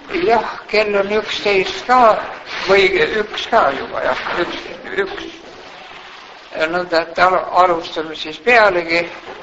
jah, kell on 11 ka või 1 ka juba, jah, 1. Nõnda, et alustame siis pealegi.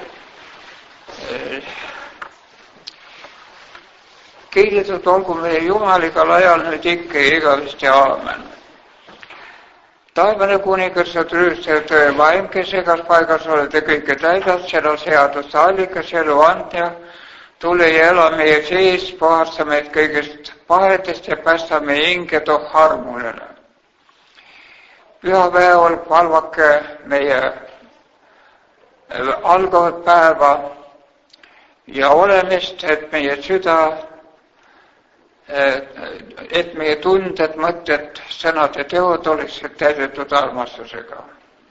Kiidetud olgu meie Jumal igal ajal nüüd ikka ja igavesti, aamen. Taevane kuningas ja trüüstaja tõe vaim, kes igas paigas oled ja kõike täidad, seda seaduste allikas, elu andja, tule ja ela meie sees, puhasta meid kõigest pahetest ja päästa meie hinge too armulele. Pühapäeval palvake meie algavat päeva ja olemist, et meie süda, et meie tunded, mõtted, sõnad ja teod oleksid täidetud armastusega.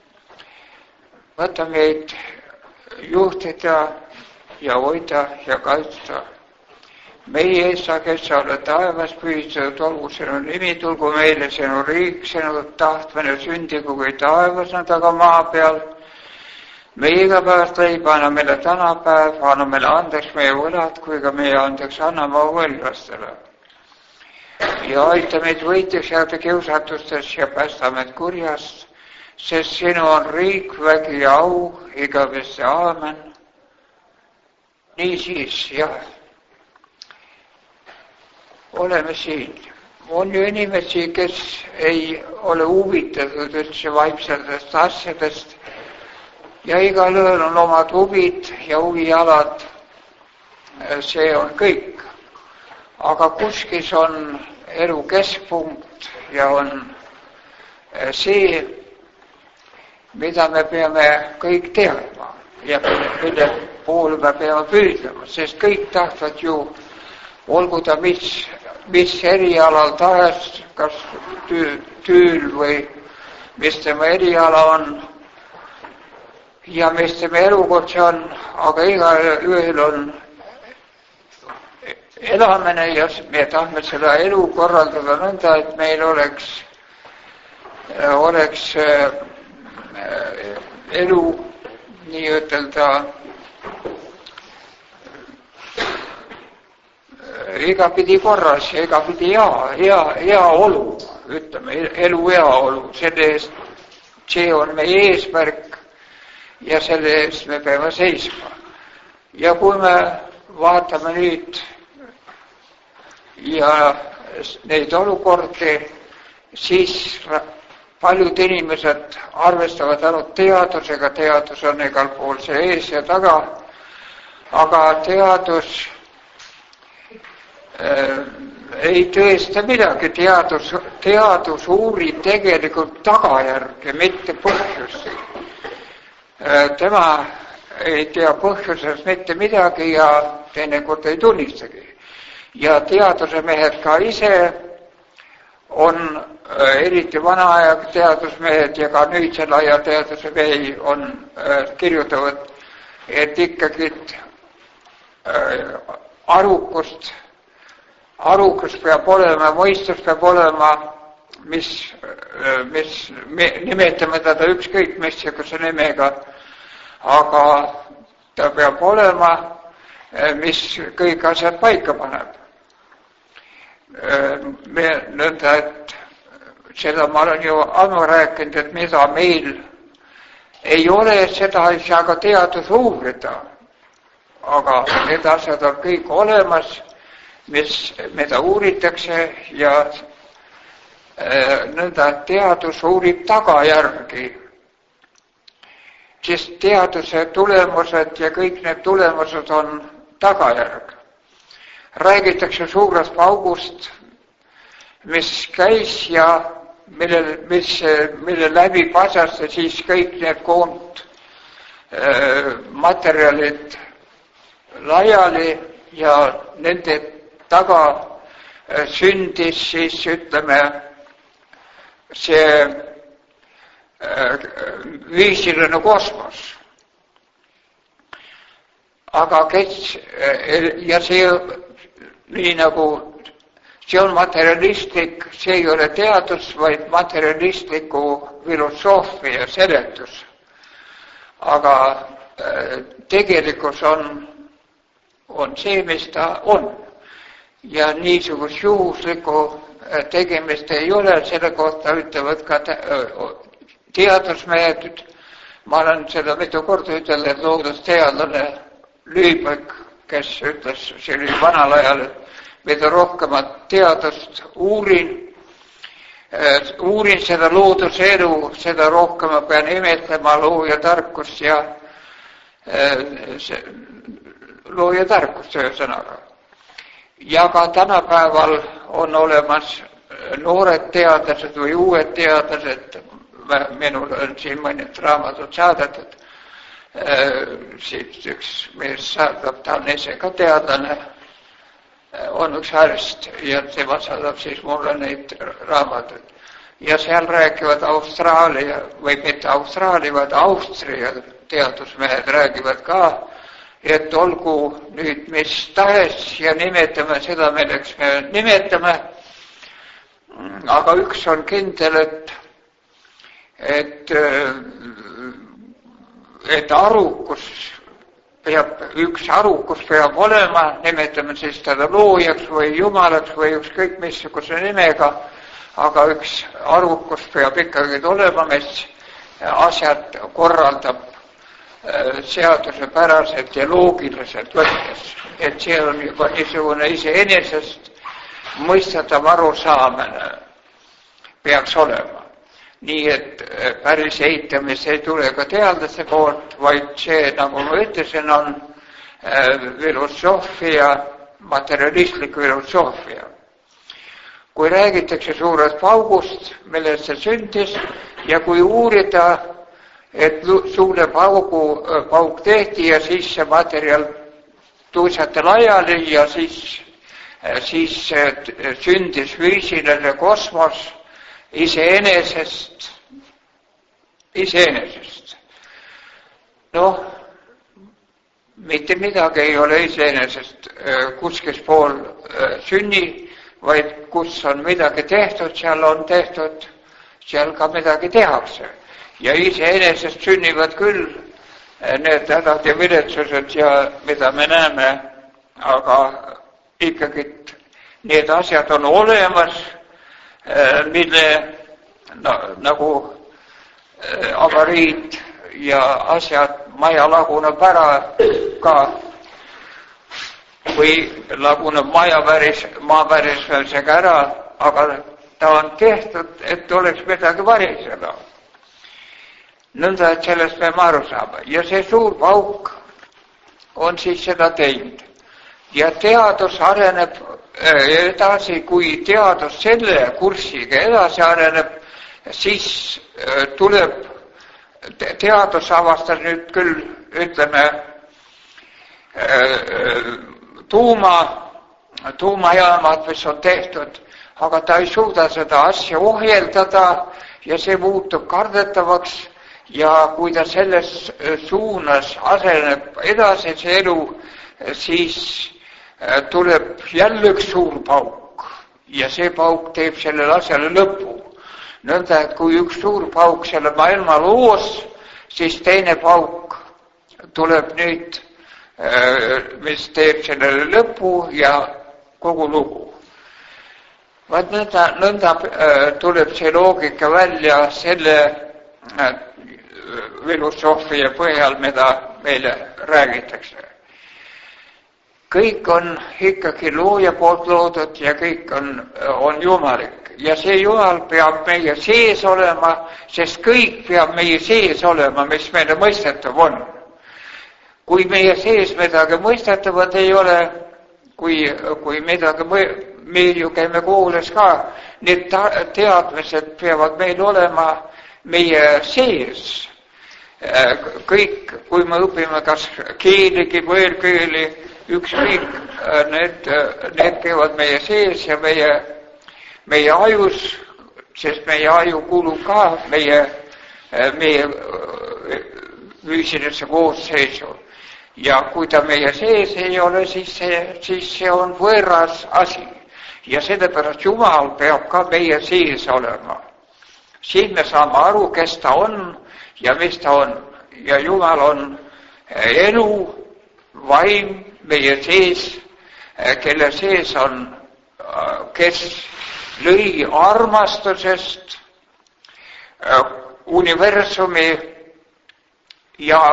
Võta meid juhtida ja hoida ja kaitsta. Meie Isa, kes sa oled taevas, pühistatud olgu sinu nimi, tulgu meile sinu riik, sinu tahtmine sündigu kui taevas, nad aga maa peal. Meie igapäevast leiba anna meile tänapäev, anna meile andeks meie võlad, kui ka meie andeks anname võlglastele. Ja aita meid võitjaks jääda kiusatustes ja päästa meid kurjast, sest sinu on riik, vägi ja au, igavesti, aamen. Niisiis, jah. Oleme siin. On ju inimesi, kes ei ole huvitatud üldse vaimsetest asjadest ja igal ühel on omad huvid ja huvialad. See on kõik. Aga kuskis on elu keskpunkt ja on see, mida me peame kõik teadma ja mille poole me peame püüdlema, sest kõik tahtvad ju olgu ta mis erialal tahes, kas tööl või mis tema eriala on ja mis tema elukutse on, aga igal ühel on elamine ja me tahame seda elu korraldada nõnda, et meil oleks elu nii-ütelda igapidi korras ja igapidi hea olu, ütleme, elu hea olu, selle eest, see on meie eesmärk ja selle eest me peame seisma. Ja kui me vaatame nüüd ja neid olukordi, siis paljud inimesed arvestavad ainult teadusega, teadus on igal pool see ees ja taga, aga teadus ei tõesta midagi, teadus uurib tegelikult tagajärge, mitte põhjusi. Tema ei tea põhjusest mitte midagi ja teinekord ei tunnistagi. Ja teaduse mehed ka ise on, eriti vana aja teadusmehed ja ka nüüdsel aja teaduse mehi on kirjutavad, et ikkagi arukus peab olema, mõistus peab olema, mis me nimetame teda ükskõik missuguse nimega, aga ta peab olema, mis kõik asjad paika paneb. Nõnda, et seda ma olen ju ammu rääkinud, et mida meil ei ole, seda ei saa ka teadus uurida, aga need asjad on kõik olemas, mida uuritakse ja nõnda, et teadus uurib tagajärgi, sest teaduse tulemused ja kõik need tulemused on tagajärg. Räägitakse suurest paugust, mis käis ja mille läbi pasas ja siis kõik need materjalid laiali ja nende taga sündis siis, ütleme, see füüsiline kosmos. Aga ja see, nii nagu see on materialistlik, see ei ole teadus, vaid materialistliku filosoofia seletus. Aga tegelikkus on see, mis ta on. ja niisugust juhuslikku tegemist ei ole, selle kohta ütlevad ka teadusmehed. Ma olen seda mitu korda ütelnud, et loodusteadlane Lüübek, kes ütles, see oli vanal ajal, et mida rohkemat teadust uurin seda looduselu, seda rohkem ma pean imetlema looja tarkust ja looja tarkust ühesõnaga. Ja ka tänapäeval on olemas noored teadlased või uued teadlased, minul on siin mõned raamatud saadetud, siit üks mees saadab, ta on ise ka teadlane, on üks arst ja tema saadab siis mulle neid raamatuid. Ja seal räägivad Austraalia, või mitte Austraalia, vaid Austria teadusmehed räägivad ka, et olgu nüüd mis tahes ja nimetame seda, milleks me nimetame, aga üks on kindel, et arukus peab olema, nimetame siis teda loojaks või jumalaks või ükskõik missuguse nimega, aga üks arukus peab ikkagi olema, mis asjad korraldab seadusepäraselt ja loogiliselt võttes, et see on juba niisugune iseenesest mõistetav arusaamine peaks olema. Nii et päris eitamis ei tule ka teadlase poolt, vaid see, nagu ma ütlesin, on filosoofia, materialistlik filosoofia. Kui räägitakse suurest paugust, millest see sündis, ja kui uurida, et suure pauk tehti ja siis see materjal tuusati laiali ja siis sündis füüsiline kosmos iseenesest. Noh, mitte midagi ei ole iseenesest kuskil pool sünni, vaid kus on midagi tehtud, seal on tehtud, seal ka midagi tehakse. Ja iseenesest sünnivad küll need hädad ja viletsused ja mida me näeme, aga ikkagi need asjad on olemas, mille nagu avariid ja asjad, maja laguneb ära ka või laguneb maavärisega ära, aga ta on tehtud, et oleks midagi variseda. Nõnda, et sellest peame aru saama. Ja see suur pauk on siis seda teinud. Ja teadus areneb edasi, kui teadus selle kursiga edasi areneb, siis tuleb, teadus avastas nüüd küll, ütleme, tuumajaamad, mis on tehtud, aga ta ei suuda seda asja ohjeldada ja see muutub kardetavaks. Ja kui ta selles suunas aseneb edasi see elu, siis tuleb jälle üks suur pauk ja see pauk teeb sellele asjale lõpu. Nõnda, et kui üks suur pauk selle maailma loos, siis teine pauk tuleb nüüd, mis teeb sellele lõpu ja kogu lugu. Vaat nõnda tuleb see loogika välja selle filosoofia põhjal, mida meile räägitakse. Kõik on ikkagi looja poolt loodud ja kõik on jumalik. Ja see Jumal peab meie sees olema, sest kõik peab meie sees olema, mis meile mõistetav on. Kui meie sees midagi mõistetavat ei ole, kui midagi, me ju käime koolis ka, need teadmised peavad meil olema meie sees. Kõik, kui me õpime kas keeligi, võõrkeeli, ükskõik, need käivad meie sees ja meie ajus, sest meie aju kuulub ka meie füüsilisse koosseisu. Ja kui ta meie sees ei ole, siis see on võõras asi. Ja sellepärast Jumal peab ka meie sees olema. Siin me saame aru, kes ta on ja mis ta on. Ja Jumal on elu, vaim meie sees, kelle sees on kes lõi armastusest universumi ja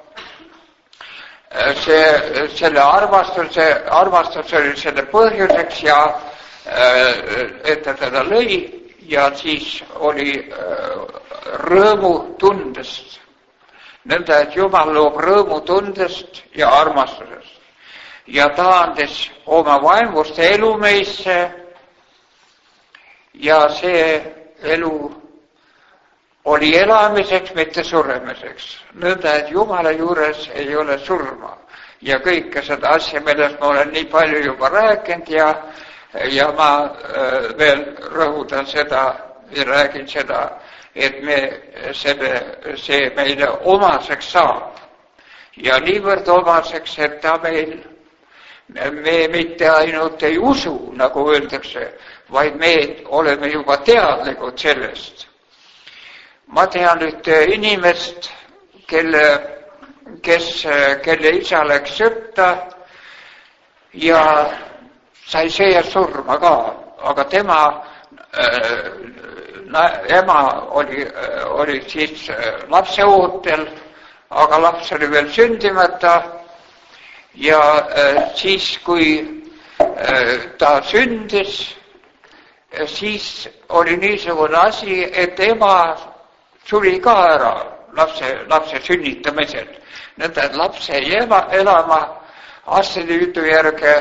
selle armastus oli selle põhjuseks ja et ta teda lõi ja siis oli rõõmutundest. Nõnda, et Jumal loob rõõmutundest ja armastusest ja ta andis oma vaimust elu meisse ja see elu oli elamiseks, mitte suremiseks. Nõnda, et Jumala juures ei ole surma. Ja kõike seda asja, millest ma olen nii palju juba rääkinud ja ma veel rõhutan seda ja räägin seda, et see meile omaseks saab. Ja niivõrd omaseks, et ta me mitte ainult ei usu, nagu öeldakse, vaid me oleme juba teadlikud sellest. Ma tean ühte inimest, kelle isa läks sõtta ja sai seejärel surma ka, aga tema ema oli siis lapseootel, aga laps oli veel sündimata ja siis, kui ta sündis, siis oli niisugune asi, et ema suri ka ära lapse sünnitamisel. Nõnda, et laps jäi elama aastate jutu järge,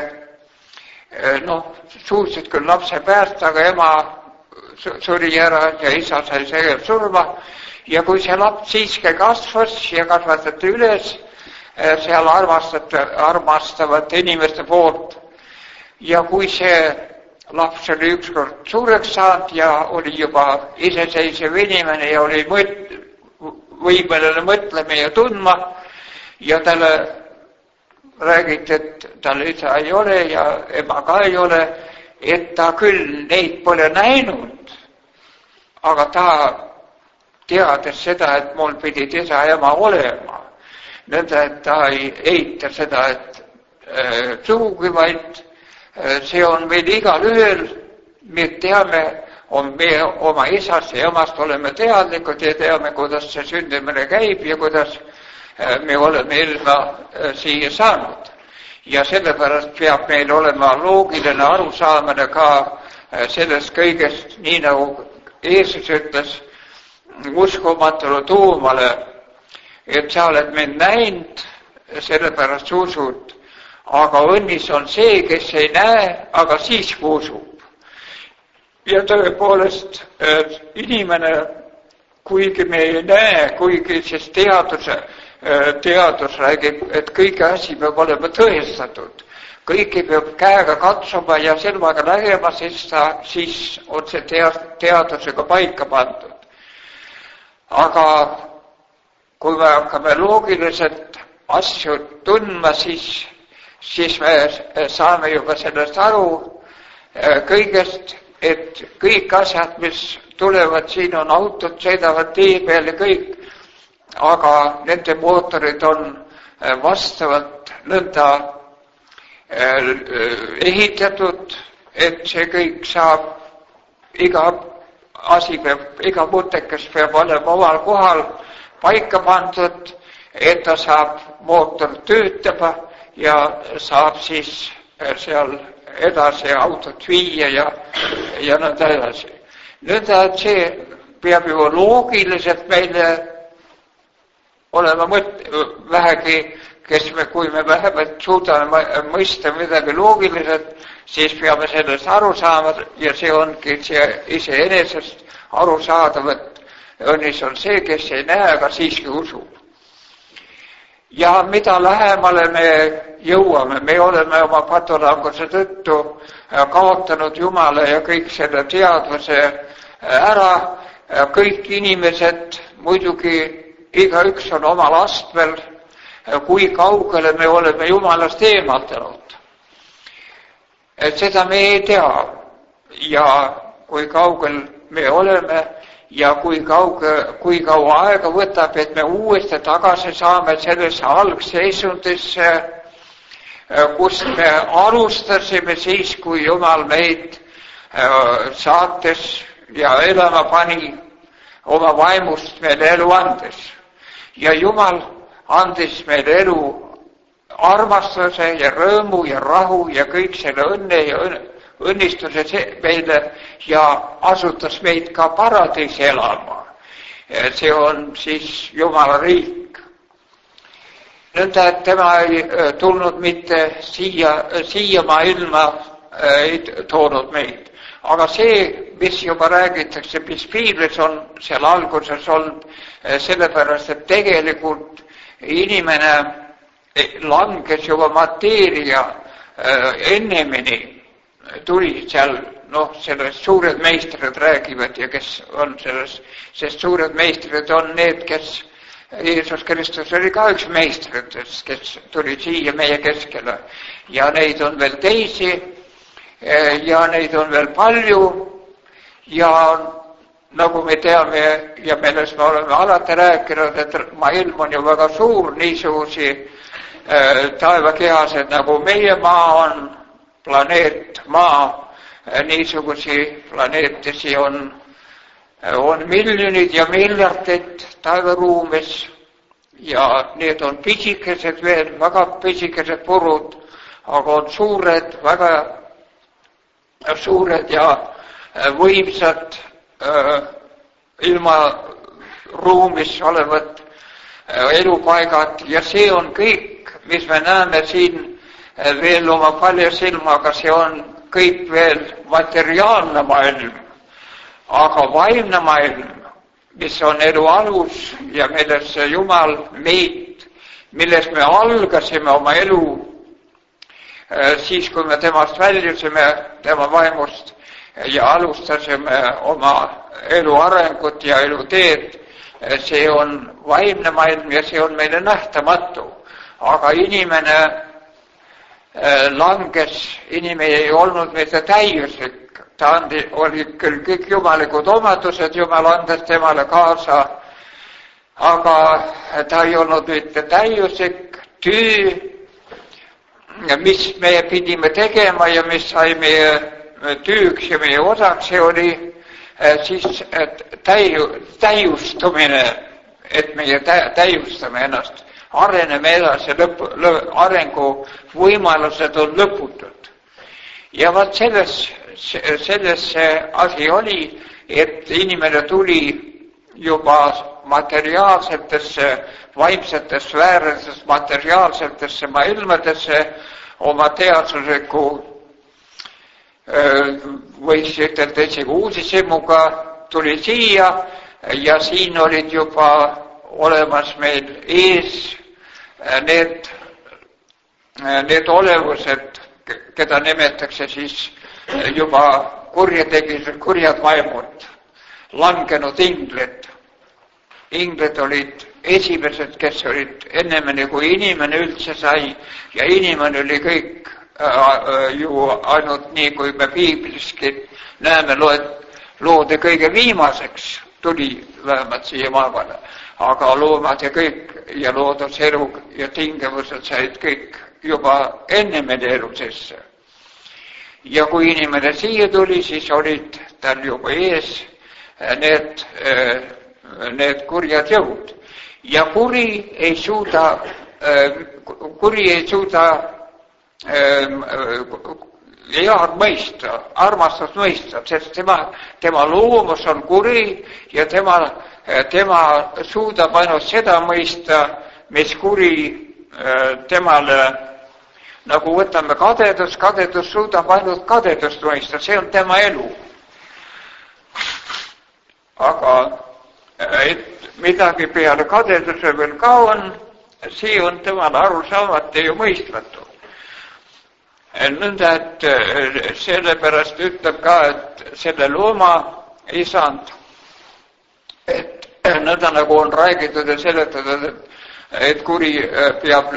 suutsid küll lapse päästa, aga ema suri ära ja isa sai seejärel surma. Ja kui see laps siiski kasvas ja kasvatati üles seal armastavate inimeste poolt ja kui see laps oli ükskord suureks saanud ja oli juba iseseisev inimene ja oli võimeline mõtlema ja tundma ja talle räägiti, et tal isa ei ole ja ema ka ei ole, et ta küll neid pole näinud, aga ta teades seda, et mul pidid isa ja ema olema. Nõnda, et ta ei eita seda, et sugugi, vaid see on meil igal ühel, me teame, me oma isast ja emast oleme teadlikud ja teame, kuidas see sündimine käib ja kuidas me oleme ilma siia saanud. Ja sellepärast peab meil olema loogiline arusaamine ka sellest kõigest, nii nagu Jeesus ütles uskumatule tuumale, et sa oled mind näinud, sellepärast usud. Aga õnnis on see, kes ei näe, aga siiski usub. Ja tõepoolest, inimene, kuigi me ei näe, kuigi siis teadus räägib, et kõige asi peab olema tõestatud. Kõiki peab käega katsuma ja silmaga nägema, siis on see teadusega paika pandud. Aga kui me hakkame loogiliselt asju tundma, siis me saame juba sellest aru kõigest, et kõik asjad, mis tulevad, siin on autod, sõidavad tee peal ja kõik, aga nende mootorid on vastavalt nõnda ehitatud, et see kõik saab, iga mõttekas peab olema omal kohal paika pandud, et ta saab mootor töötama ja saab siis seal edasi autot viia ja nõnda edasi. Nõnda, et see peab ju loogiliselt meile olema vähegi, kui me vähemalt suudame mõista midagi loogiliselt, siis peame sellest aru saama ja see ongi see iseenesest aru saadav, et õnnis on see, kes ei näe, aga siiski usub. Ja mida lähemale me jõuame, me oleme oma patolanguse tõttu kaotanud Jumala ja kõik selle teadvuse ära, kõik inimesed, muidugi igaüks on omal astmel, kui kaugele me oleme Jumalast eemaldanud. Seda me ei tea ja kui kaugel me oleme ja kui kaua aega võtab, et me uuesti tagasi saame sellesse algseisundisse, kust me alustasime siis, kui Jumal meid saates ja elama pani oma vaimust meile elu andes. Ja Jumal andis meile elu armastuse ja rõõmu ja rahu ja kõik selle õnne ja õnnistuse meile ja asutas meid ka paradiisi elama. See on siis Jumala riik. Nõnda, et tema ei tulnud mitte siia maailma ei toonud meid. Aga see, mis juba räägitakse, mis piiblis on seal alguses olnud, sellepärast, et tegelikult inimene langes juba mateeria ennemini, tuli seal, sellest suured meistrid räägivad ja kes on selles, sest suured meistrid on need, kes Jeesus Kristus oli ka üks meistritest, kes tuli siia meie keskele ja neid on veel teisi ja neid on veel palju ja nagu me teame ja millest me oleme alati rääkinud, et maailm on ju väga suur, niisugusi taevakehased nagu meie maa on, planeet maa, niisugusi planeetisi on miljonid ja miljardid taevaruumis ja need on pisikesed veel, väga pisikesed purud, aga on suured, väga suured ja võimsad ilma ruumis olevad elupaigad ja see on kõik, mis me näeme siin veel oma palja silmaga, see on kõik veel materiaalne maailm. Aga vaimne maailm, mis on elu alus ja milles Jumal meid, milles me algasime oma elu, siis kui me temast väljusime, tema vaimust ja alustasime oma elu arengut ja elu teed, see on vaimne maailm ja see on meile nähtamatu. Aga inimene langes, inimene ei olnud mitte täiuslik. Ta oli küll kõik jumalikud omadused, Jumal andes temale kaasa, aga ta ei olnud mitte täiuslik töö, mis me pidime tegema ja mis sai meie tööks ja meie osaks, see oli siis täiustumine, et meie täiustame ennast, areneme edasi, arengu võimalused on lõputud. Ja vaat selles see asi oli, et inimene tuli juba materiaalsetesse, vaimsetesse sfääridesse, materiaalsetesse maailmadesse oma teadsusliku võiks ütelda isegi uudishimuga tuli siia ja siin olid juba olemas meil ees need olevused, keda nimetatakse siis juba kurjad vaimud, langenud inglid. Inglid olid esimesed, kes olid ennemini, kui inimene üldse sai ja inimene oli kõik ju ainult nii, kui me piibliski näeme, loode kõige viimaseks tuli vähemalt siia maavale. Aga loomad ja kõik ja looduselu ja tingimused said kõik juba ennemini elu sisse. Ja kui inimene siia tuli, siis olid tal juba ees need kurjad jõud. Ja kuri ei suuda head mõista, armastust mõista, sest tema loomus on kuri ja tema suudab ainult seda mõista, mis kuri temale, nagu võtame kadedus suudab ainult kadedust mõista, see on tema elu. Aga et midagi peale kadeduse veel ka on, see on temale arusaamatu ja mõistmatu. Nõnda, et sellepärast ütleb ka, et selle looma isand, et nõnda nagu on räägitud ja seletatud, et kuri peab,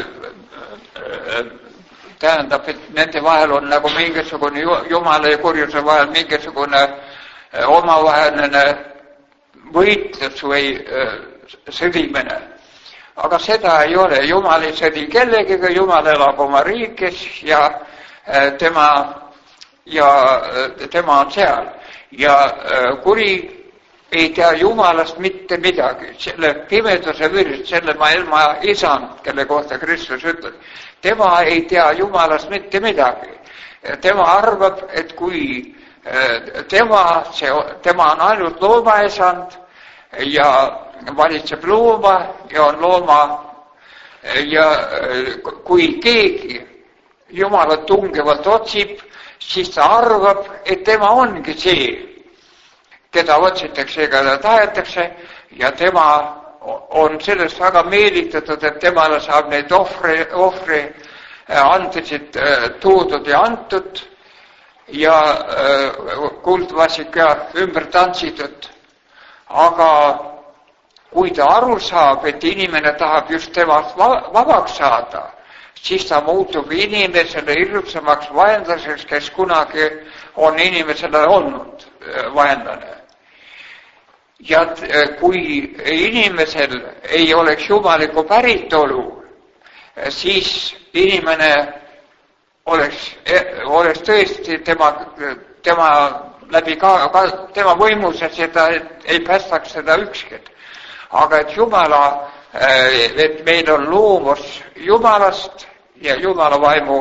tähendab, et nende vahel on nagu mingisugune Jumala ja kurjuse vahel mingisugune omavaheline võitlus või sõdimine. Aga seda ei ole, Jumal ei sõdi kellegiga, Jumal elab oma riikes ja tema ja tema on seal ja kuri ei tea Jumalast mitte midagi. Selle pimeduse vürst, selle maailma isand, kelle kohta Kristus ütleb, tema ei tea Jumalast mitte midagi. Tema arvab, et kui tema on ainult loomaisand ja valitseb looma ja on looma ja kui keegi Jumalat tungevalt otsib, siis ta arvab, et tema ongi see, keda otsitakse ega ta tahetakse ja tema on sellest väga meelitatud, et temale saab neid ohvri andesid toodud ja antud ja kuldvasik ja ümber tantsitud. Aga kui ta aru saab, et inimene tahab just temast vabaks saada, siis ta muutub inimesele hirmsamaks vaenlaseks, kes kunagi on inimesele olnud vaenlane. Ja kui inimesel ei oleks jumalikku päritolu, siis inimene oleks tõesti tema läbi tema võimus, et seda ei päästaks seda ükski. Aga et meil on loomus Jumalast ja Jumala vaimu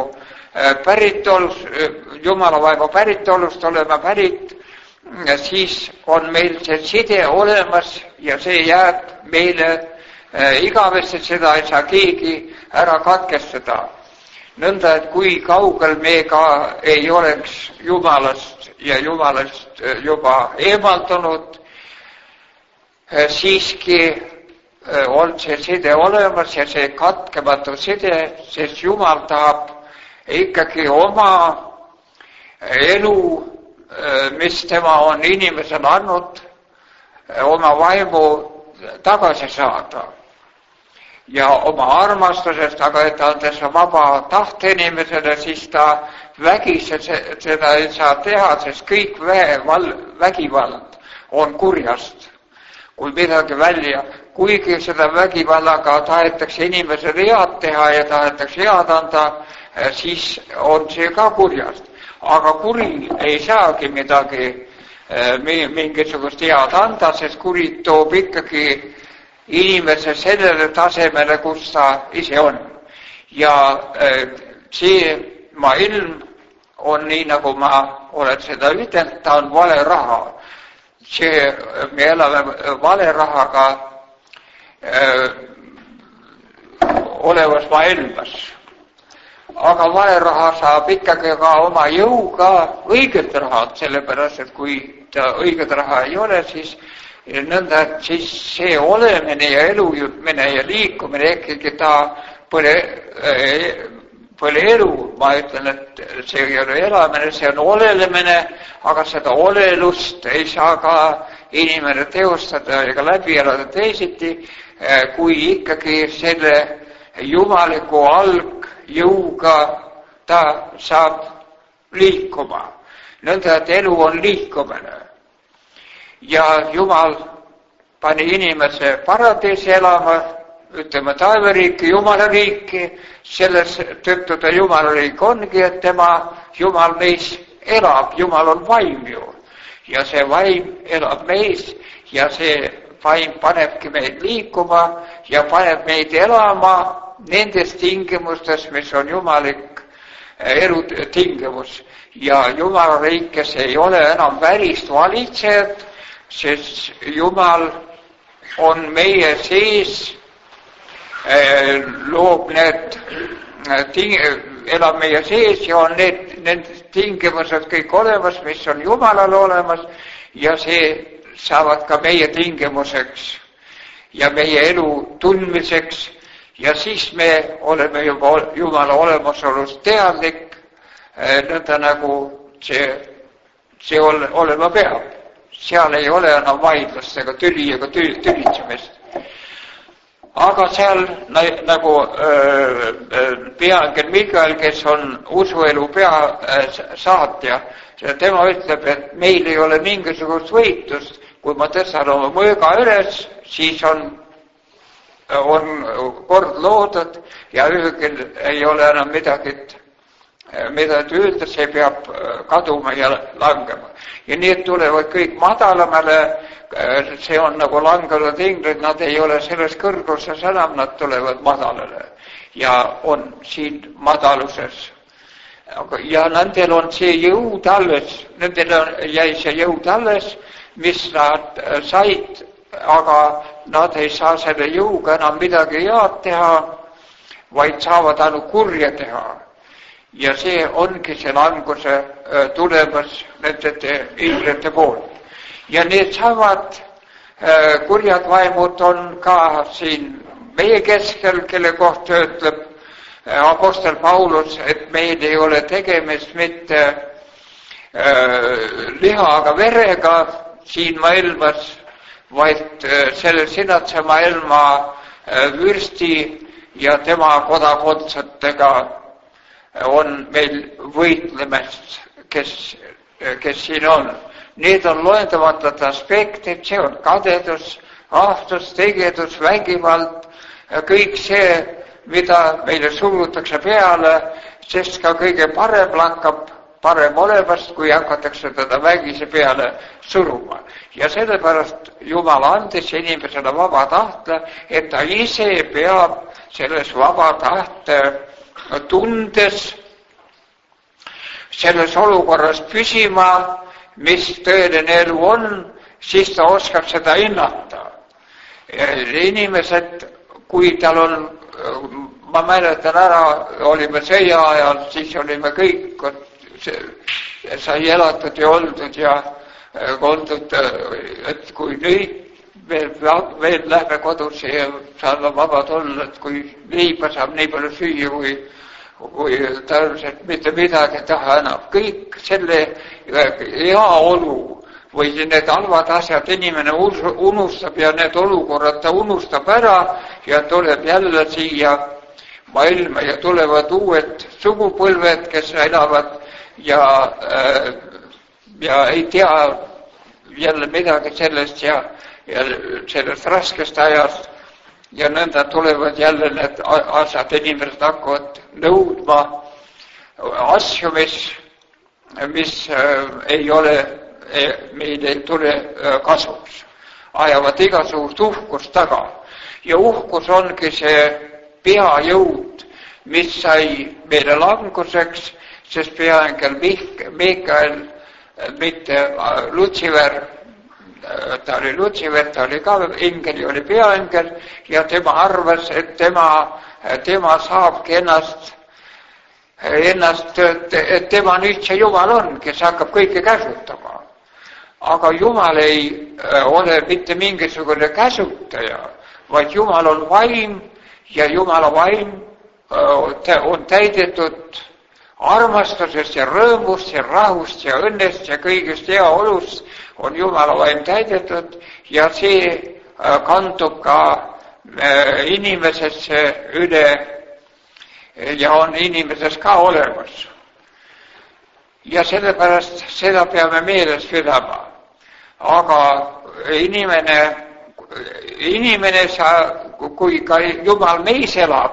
päritolust oleme pärit, siis on meil see side olemas ja see jääb meile igavesti, seda ei saa keegi ära katkestada. Nõnda, et kui kaugel me ka ei oleks Jumalast ja Jumalast juba eemaldunud, siiski on see side olemas ja see katkematu side, sest Jumal tahab ikkagi oma elu, mis tema on inimesele andnud, oma vaimu tagasi saada. Ja oma armastusest, aga et andes vaba tahte inimesele, siis ta vägiselt seda ei saa teha, sest kõik vägivald on kurjast. Kui midagi välja, kuigi seda vägivallaga tahetakse inimesele head teha ja tahetakse head anda, siis on see ka kurjast. Aga kuri ei saagi mingisugust head anda, sest kuri toob ikkagi inimese sellele tasemele, kus ta ise on. Ja see maailm on nii, nagu ma olen seda ütelnud, ta on vale raha. Me elame vale rahaga olevas maailmas. Aga vale raha saab ikkagi ka oma jõuga õiget rahad, sellepärast, et kui ta õiget raha ei ole, siis nõnda, et siis see olemine ja elujutmine ja liikumine ikkagi ta pole elu. Ma ütlen, et see ei ole elamine, see on olelemine, aga seda olelust ei saa ka inimene teostada ega läbi elada teisiti, kui ikkagi selle jumaliku algjõuga ta saab liikuma. Nõnda, et elu on liikumine. Ja Jumal pani inimese paradiisi elama, ütleme taevariiki, Jumala riiki, selles tõttu ta Jumala riik ongi, et Jumal meis elab, Jumal on vaim ju. Ja see vaim elab meis ja see vaim panebki meid liikuma ja paneb meid elama nendes tingimustes, mis on jumalik elutingimus. Ja Jumala riikes ei ole enam välist valitsejad, sest Jumal on meie sees, loob elab meie sees ja on need tingimused kõik olemas, mis on Jumalal olemas ja see saavad ka meie tingimuseks ja meie elu tundmiseks ja siis me oleme juba Jumala olemasolust teadlik, nõnda nagu see olema peab. Seal ei ole enam vaidlust ega tüli ega tülitsemist. Aga seal nagu peaangel Mikael, kes on usuelu peasaatja, tema ütleb, et meil ei ole mingisugust võitlust. Kui ma tõstan oma mõõga üles, siis on kord loodud ja ühegil ei ole enam midagi mida ta öelda, see peab kaduma ja langema. Ja need tulevad kõik madalamale, see on nagu langenud inglid, nad ei ole selles kõrguses enam, nad tulevad madalale ja on siin madaluses. Ja nendel on see jõud alles, nendel jäi see jõud alles, mis nad said, aga nad ei saa selle jõuga enam midagi head teha, vaid saavad ainult kurja teha. Ja see ongi see languse tulemas nende inglite poolt. Ja need saavad kurjad vaimud on ka siin meie keskel, kelle kohta ütleb apostel Paulus, et meil ei ole tegemist mitte lihaga, verega siin maailmas, vaid selle sinatsema maailma vürsti ja tema kodakondsetega on meil võitlemist, kes siin on. Need on loendamatud aspektid, see on kadedus, ahtus, tegedus, vägivald, kõik see, mida meile surutakse peale, sest ka kõige parem lakkab parem olevast, kui hakatakse teda vägisi peale suruma. Ja sellepärast Jumal andis inimesele vaba tahte, et ta ise peab selles vaba tahte tundes selles olukorras püsima, mis tõeline elu on, siis ta oskab seda hinnata. Inimesed, kui tal on, ma mäletan ära, olime sõja ajal, siis olime kõik, sai elatud ja oldud ja oldud, et kui nüüd veel lähme kodus ja saame vabad olla, et kui leiba saab nii palju süüa, kui tõenäoliselt mitte midagi taha enam. Kõik selle hea olu või need halvad asjad inimene unustab ja need olukorrad ta unustab ära ja tuleb jälle siia maailma ja tulevad uued sugupõlved, kes elavad ja ei tea jälle midagi sellest ja sellest raskest ajast ja nõnda tulevad jälle need asjad, inimesed hakkavad nõudma asju, mis ei ole, meil ei tule kasuks, ajavad igasugust uhkust taga ja uhkus ongi see peajõud, mis sai meile languseks, sest peaengel Mikael, mitte Lutsifer, ta oli Lutsifer, ta oli ka ingel, oli peaengel ja tema arvas, et tema saabki ennast, et tema nüüd see Jumal on, kes hakkab kõike käsutama. Aga Jumal ei ole mitte mingisugune käsutaja, vaid Jumal on vaim ja Jumala vaim on täidetud armastusest ja rõõmust ja rahust ja õnnest ja kõigest hea olust on Jumala vaim täidetud ja see kandub ka inimesesse üle ja on inimeses ka olemas. Ja sellepärast seda peame meeles pidama. Aga inimene kui ka Jumal meis elab,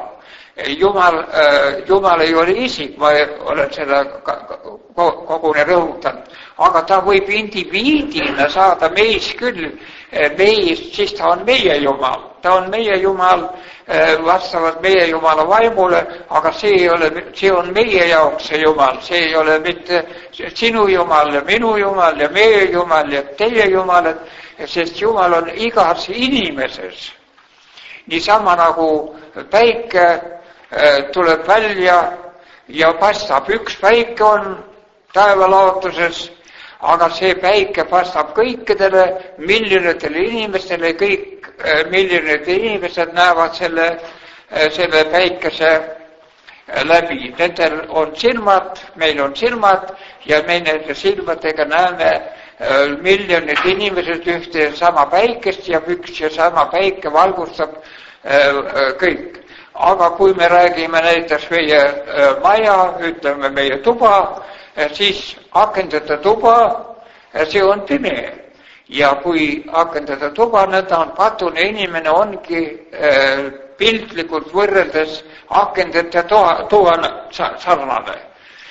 Jumal ei ole isik, ma olen seda koguni rõhutanud, aga ta võib indiviidina saada meis küll, siis ta on meie Jumal. Ta on meie Jumal vastavalt meie Jumala vaimule, aga see on meie jaoks see Jumal, see ei ole mitte sinu Jumal ja minu Jumal ja meie Jumal ja teie Jumal, sest Jumal on igas inimeses. Niisama nagu päike tuleb välja ja paistab, üks päike on taevalaotuses, aga see päike paistab kõikidele miljonitele inimestele, kõik miljonid inimesed näevad selle päikese läbi. Nendel on silmad, meil on silmad ja me nende silmadega näeme miljonid inimesed ühte sama päikest ja üks ja sama päike valgustab kõik. Aga kui me räägime näiteks meie maja, ütleme meie tuba, siis akendada tuba, see on pime. Ja kui akendada tuba, nõnda on patune inimene ongi piltlikult võrreldes akendada toa sarnane.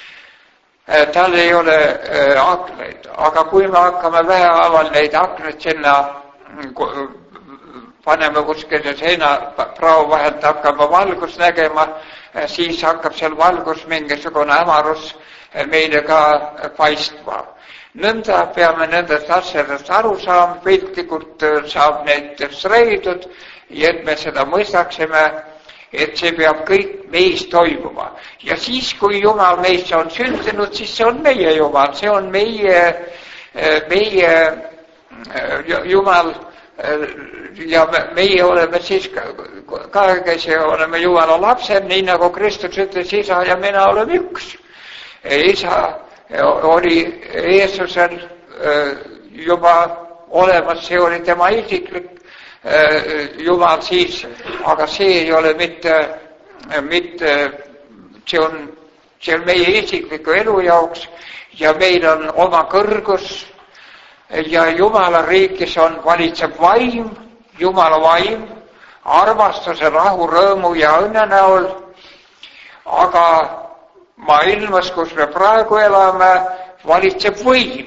tal ei ole aknaid, aga kui me hakkame vähehaaval neid aknaid sinna paneme kuskile seinaprao vahelt, hakkame valgust nägema, siis hakkab seal valgus mingisugune hämarus meile ka paistma. Nõnda peame nendest asjadest aru saama, piltlikult saab nendest räägitud, ja et me seda mõistaksime, et see peab kõik meis toimuma. Ja siis, kui Jumal meisse on sündinud, siis see on meie Jumal, see on meie Jumal, ja meie oleme siis kahekesi oleme Jumala lapsed, nii nagu Kristus ütles, isa ja mina oleme üks. Isa oli Jeesusel juba olemas, see oli tema isiklik Jumal siis, aga see ei ole mitte see on meie isikliku elu jaoks ja meil on oma kõrgus ja Jumala riigis valitseb vaim, Jumala vaim, armastuse, rahu, rõõmu ja õnne näol, aga maailmas, kus me praegu elame, valitseb võim.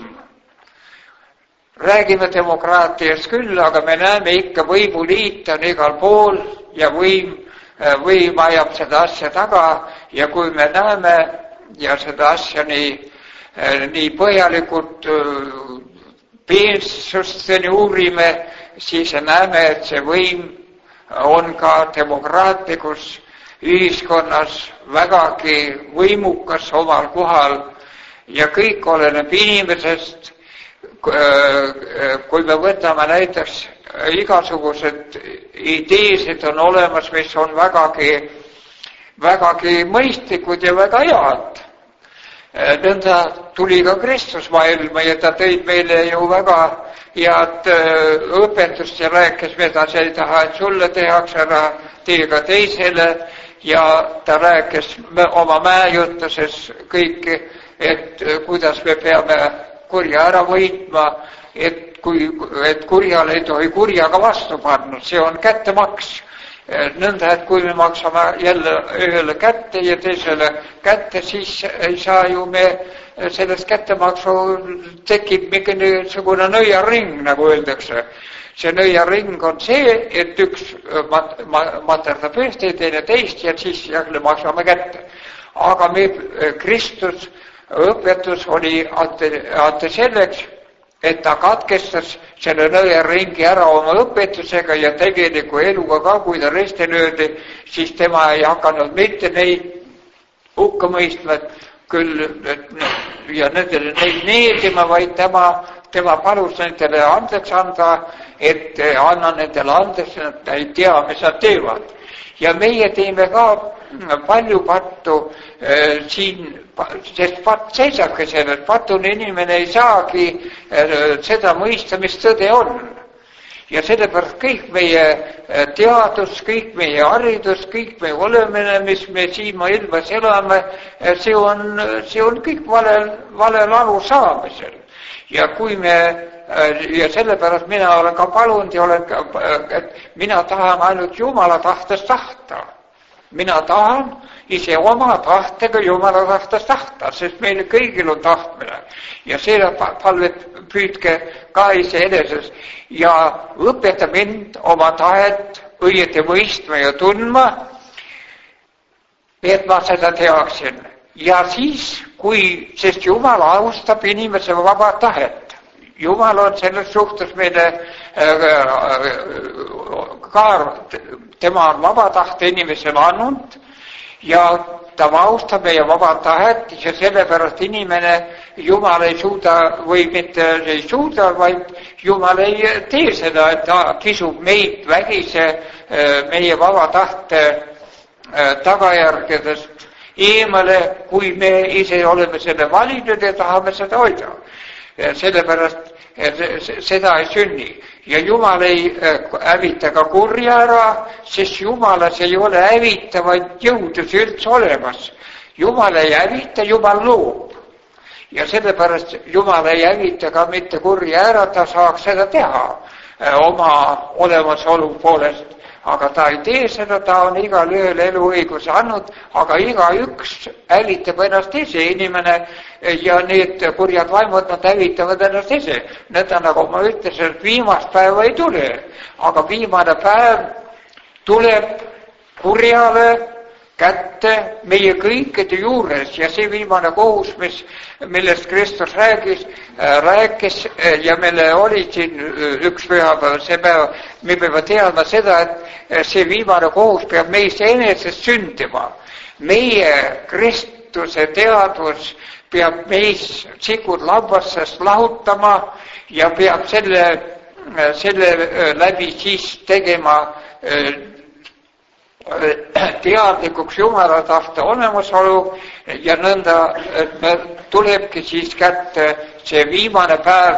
Räägime demokraatiast küll, aga me näeme ikka võimuliit on igal pool ja võim ajab seda asja taga ja kui me näeme ja seda asja nii põhjalikult peensusteni uurime, siis näeme, et see võim on ka demokraatlikus ühiskonnas vägagi võimukas omal kohal ja kõik oleneb inimesest. Kui me võtame näiteks igasugused ideesid on olemas, mis on vägagi mõistlikud ja väga head. Nõnda tuli ka Kristus maailma ja ta tõid meile ju väga head õpetust ja rääkis, mida sa ei taha, et sulle tehakse, ära tee ka teisele. Ja ta rääkis oma mäejutuses kõiki, et kuidas me peame kurja ära võitma, et kurjale ei tohi kurjaga vastu panna, see on kättemaks. Nõnda, et kui me maksame jälle ühele kätte ja teisele kätte, siis ei saa ju me sellest kättemaksu tekib mingisugune nõiaring, nagu öeldakse. See nõiaring on see, et üks materdab ühest ja teine teist ja siis jälle maksame kätte. Aga Kristus õpetus oli ante selleks, et ta katkestas selle nõiaringi ära oma õpetusega ja tegeliku eluga ka, kui ta resti löödi, siis tema ei hakanud mitte neid hukka mõistma, küll ja nendele neid meeldima, vaid tema palus nendele andeks anda, et anna nendele andeks, et ta ei tea, mis nad teevad. Ja meie teeme ka palju pattu siin, sest patt seisabki sellest, patune inimene ei saagi seda mõista, mis tõde on. Ja sellepärast kõik meie teadus, kõik meie haridus, kõik meie olemine, mis me siin maailmas elame, see on kõik valel aru saamisel. Ja kui ja sellepärast mina olen ka palunud ja et mina tahan ainult Jumala tahtest tahta. Mina tahan ise oma tahtega Jumala tahtest tahta, sest meil kõigil on tahtmine. Ja selle palvet püüdke ka ise enesest ja õpeta mind oma tahet õieti mõistma ja tundma, et ma seda tehaksin. Ja siis, sest Jumal austab inimese vaba tahet. Jumal on selles suhtes meile tema on vaba tahte inimesele andnud ja ta austab meie vaba tahet ja sellepärast inimene, Jumal ei suuda või mitte ei suuda, vaid Jumal ei tee seda, et ta kisub meid vägise meie vaba tahte tagajärgedest eemale, kui me ise oleme selle valinud ja tahame seda hoida. Sellepärast seda ei sünni. Ja Jumal ei hävita ka kurja ära, sest Jumalas ei ole hävitavaid jõudusi üldse olemas. Jumal ei hävita, Jumal loob. Ja sellepärast Jumal ei hävita ka mitte kurja ära, ta saaks seda teha oma olemasolu poolest. aga ta ei tee seda, ta on igal ühel eluõiguse andnud, aga igaüks hävitab ennast ise, inimene ja need kurjad vaimud, nad hävitavad ennast ise. Need on, nagu ma ütlesin, et viimast päeva ei tule, aga viimane päev tuleb kurjale kätte meie kõikide juures ja see viimane kohus, millest Kristus rääkis ja mille oli siin üks pühapäev, see päev, me peame teadma seda, et see viimane kohus peab meis enesest sündima. Meie Kristuse teadvus peab meis sikud lambastest lahutama ja peab selle läbi siis tegema teadlikuks Jumala tahte olemasolu ja nõnda, et tulebki siis kätte see viimane päev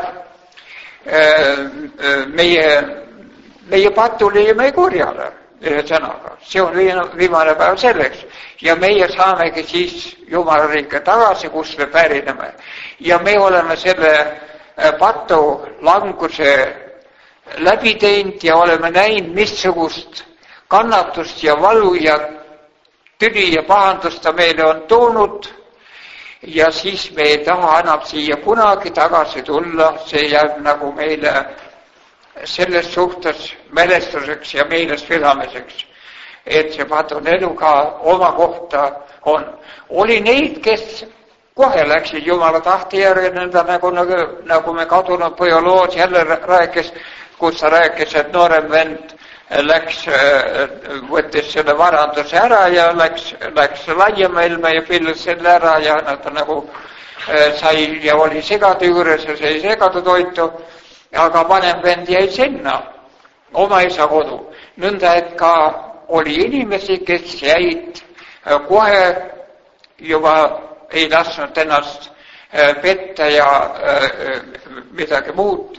meie patule ja meie kurjale, ühe sõnaga. See on viimane päev selleks ja meie saamegi siis Jumala riike tagasi, kus me pärineme. Ja me oleme selle patu languse läbi teinud ja oleme näinud, missugust kannatust ja valu ja tüli ja pahandust ta meile on toonud ja siis me ei taha enam siia kunagi tagasi tulla, see jääb nagu meile selles suhtes mälestuseks ja meeles pidamiseks, et see patun elu ka oma kohta on. Oli neid, kes kohe läksid Jumala tahte järgi, nõnda nagu me kadunud Põjoloos jälle rääkis, kus ta rääkis, et noorem vend võttis selle varanduse ära ja läks laiemailma ja pillis selle ära ja nad nagu sai ja oli segade juures ja sai segade toitu, aga vanem vend jäi sinna oma isa kodu. Nõnda, et ka oli inimesi, kes jäid kohe juba ei lasknud ennast petta ja midagi muud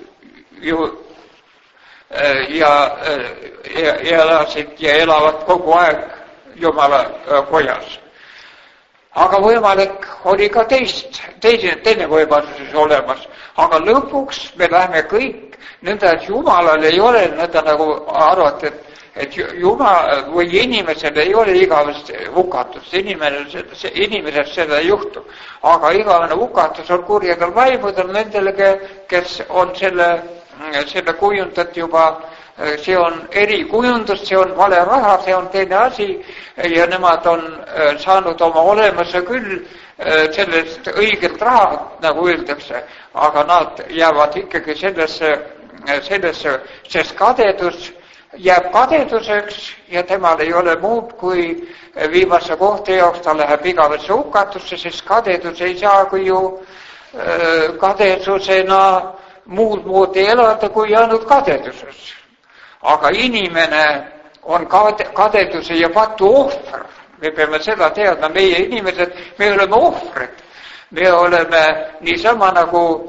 ja elasid ja elavad kogu aeg Jumala kojas. Aga võimalik oli ka teine võimaluses olemas, aga lõpuks me läheme kõik nõnda, et Jumalal ei ole nõnda nagu arvata, et Jumal või inimesel ei ole igavest hukatust, inimesest seda ei juhtu, aga igavene hukatus on kurjadel vaimudel nendele, kes on selle kujundati juba, see on erikujundus, see on vale raha, see on teine asi ja nemad on saanud oma olemuse küll sellest õigelt raha, nagu öeldakse, aga nad jäävad ikkagi sellesse, sest kadedus jääb kadeduseks ja temal ei ole muud kui viimase kohta jaoks, ta läheb igavesse hukatusse, sest kadedus ei saa kui ju kadedusena muud moodi elada kui ainult kadeduses. Aga inimene on kadeduse ja patu ohver. Me peame seda teadma, meie inimesed, me oleme ohvrid. Me oleme niisama nagu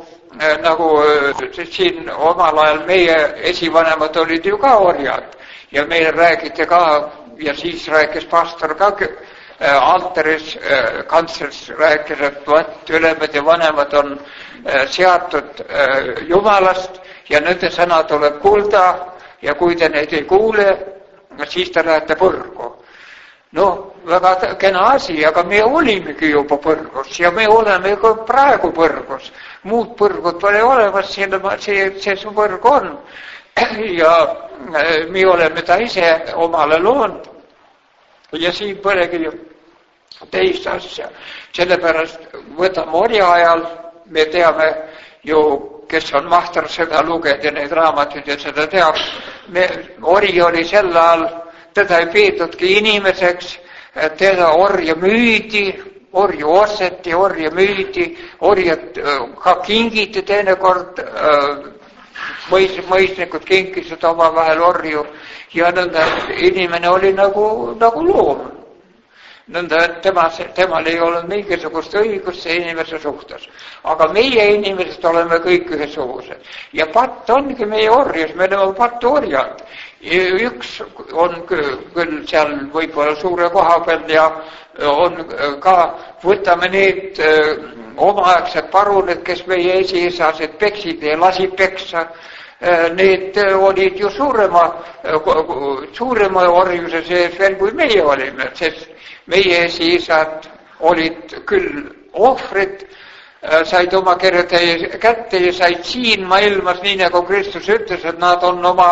siin omal ajal meie esivanemad olid ju ka orjad ja meile räägiti ka ja siis rääkis pastor ka altaris, kantsleris rääkis, et ülemed ja vanemad on seatud Jumalast ja nende sõna tuleb kuulda ja kui te neid ei kuule, siis te lähete põrgu. No, väga kena asi, aga me olimegi juba põrgus ja me oleme ka praegu põrgus. Muud põrgud pole olemas, see põrg on ja me oleme ta ise omale loonud ja siin polegi ju teist asja. Sellepärast võtame orja ajal, me teame ju, kes on mahtar seda lugeda ja neid raamatuid ja seda teab. Ori oli sel ajal, teda ei peetudki inimeseks, teda orja müüdi, orju osteti, orja müüdi, orjad ka kingiti teinekord, mõisnikud kinkisid oma vahel orju ja nõnda inimene oli nagu loom. Nõnda, et temal ei olnud mingisugust õigust see inimese suhtes. Aga meie inimesed oleme kõik ühesugused. Ja patt ongi meie orjus, me oleme pattu orjad. Üks on küll seal võib-olla suure koha peal ja on ka, võtame need omaaegsed parunid, kes meie esiisasid peksid ja lasid peksa need olid ju suurema orjuse sees veel kui meie olime, sest meie esiisad olid küll ohvrid, said oma keretäie kätte ja said siin maailmas, nii nagu Kristus ütles, et nad on oma,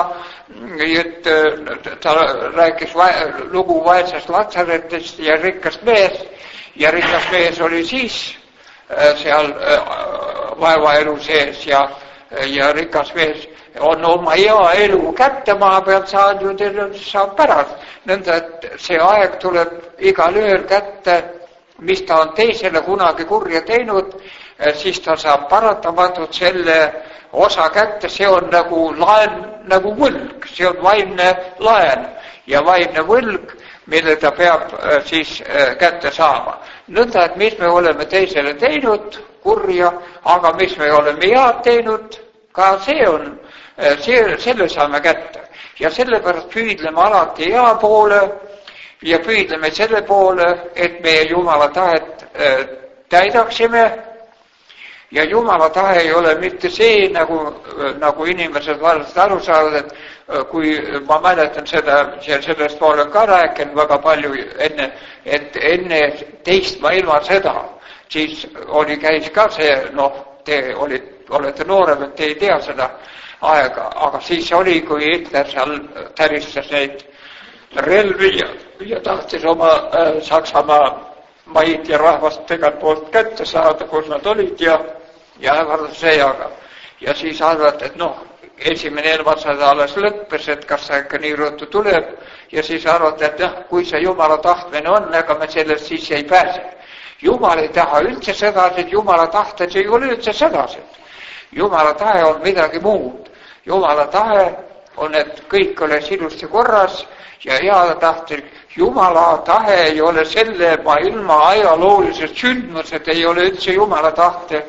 ta rääkis lugu vaesest Lazaretest ja rikkast mees, ja rikas mees oli siis seal vaevaelu sees ja rikas mees on oma hea elu kätte maa pealt saanud ja saab pärast. Nõnda, et see aeg tuleb igal ühel kätte, mis ta on teisele kunagi kurja teinud, siis ta saab paratamatult selle osa kätte, see on nagu laen, nagu võlg, see on vaimne laen ja vaimne võlg, mille ta peab siis kätte saama. Nõnda, et mis me oleme teisele teinud kurja, aga mis me oleme head teinud, ka see on, selle saame kätte. Ja sellepärast püüdleme alati hea poole ja püüdleme selle poole, et meie Jumala tahet täidaksime. Ja Jumala tahe ei ole mitte see, nagu inimesed valesti aru saavad, et kui ma mäletan sellest ma olen ka rääkinud väga palju enne teist maailmasõda, siis käis ka see, te olete nooremad, te ei tea seda aega, aga siis oli, kui Hitler seal täristas neid relvi ja tahtis oma Saksamaa maid ja rahvast tegelt poolt kätte saada, kus nad olid ja ähvardas sõjaga. Ja siis arvati, et esimene ilmasõda alles lõppes, et kas see ikka nii ruttu tuleb, ja siis arvati, et kui see Jumala tahtmine on, ega me sellest siis ei pääse. Jumal ei taha üldse sõdasid, Jumala tahtes ei ole üldse sõdasid. Jumala tahe on midagi muud. Jumala tahe on, et kõik oleks ilusti korras ja hea tahtel. Jumala tahe ei ole selle maailma ajaloolised sündmused, ei ole üldse Jumala tahte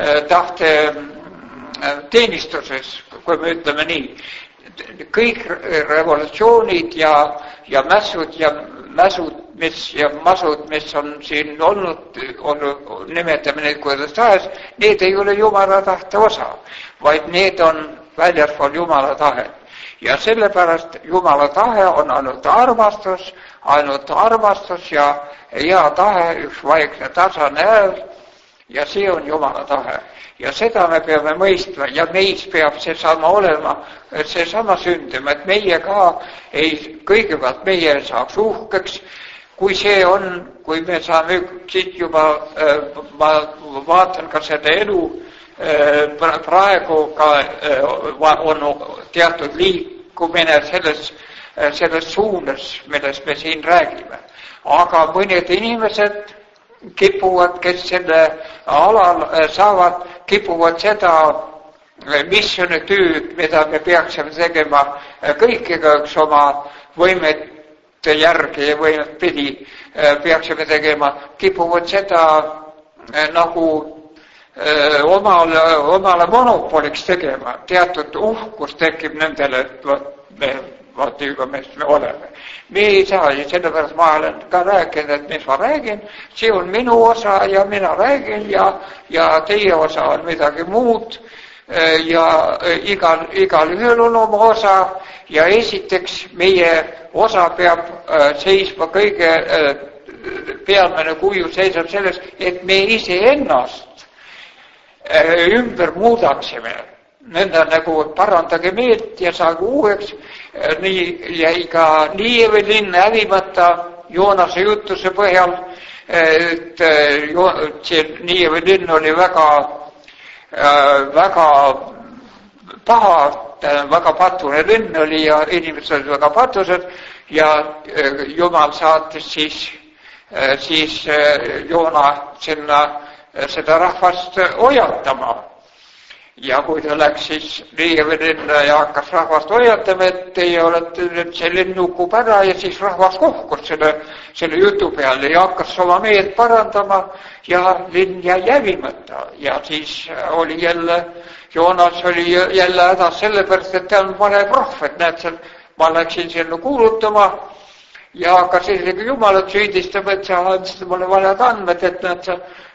teenistuses, kui me ütleme nii. Kõik revolutsioonid ja mässud ja masud, mis on siin olnud, nimetame neid kuidas tahes, need ei ole Jumala tahte osa, vaid need on väljaspool Jumala tahet. Ja sellepärast Jumala tahe on ainult armastus ja hea tahe, üks vaikne tasane hääl, ja see on Jumala tahe. Ja seda me peame mõistma ja meis peab seesama olema, seesama sündima, et meie ka kõigepealt meie saaks uhkeks, kui see on, kui me saame siit juba, ma vaatan ka seda elu, praegu ka on teatud liikumine selles suunas, millest me siin räägime. Aga mõned inimesed kipuvad, kes selle alal saavad, kipuvad seda missioonitööd, mida me peaksime tegema kõikiga üks oma võimete järgi ja võimet pidi peaksime tegema, kipuvad seda nagu omale monopoliks tegema. Teatud uhkus tekib nendele, et vaata juba me oleme. Me ei saa, ja sellepärast ma olen ka rääkinud, et mis ma räägin, see on minu osa ja mina räägin ja teie osa on midagi muud ja igal ühel on oma osa ja esiteks meie osa peab seisma kõige pealmine kuju seisab selles, et me iseennast ümber muudaksime. Nõnda nagu parandage meelt ja saage uueks, nii jäi ka Niive linn hävimata Joonase jutuse põhjal, et see Niive linn oli väga paha, väga patune linn oli ja inimesed olid väga patused ja Jumal saatis siis Joona sinna seda rahvast hoiatama. Ja kui ta läks siis Niive linna ja hakkas rahvast hoiatama, et teie olete nüüd see linn nukub ära ja siis rahvas kohkus selle jutu peale ja hakkas oma meelt parandama ja linn jäi hävimata. Ja siis oli Joonas oli jälle hädas sellepärast, et ta on vale prohvet, näed, ma läksin sinna kuulutama ja hakkas isegi Jumalat süüdistama, et sa andsid mulle valed andmed, et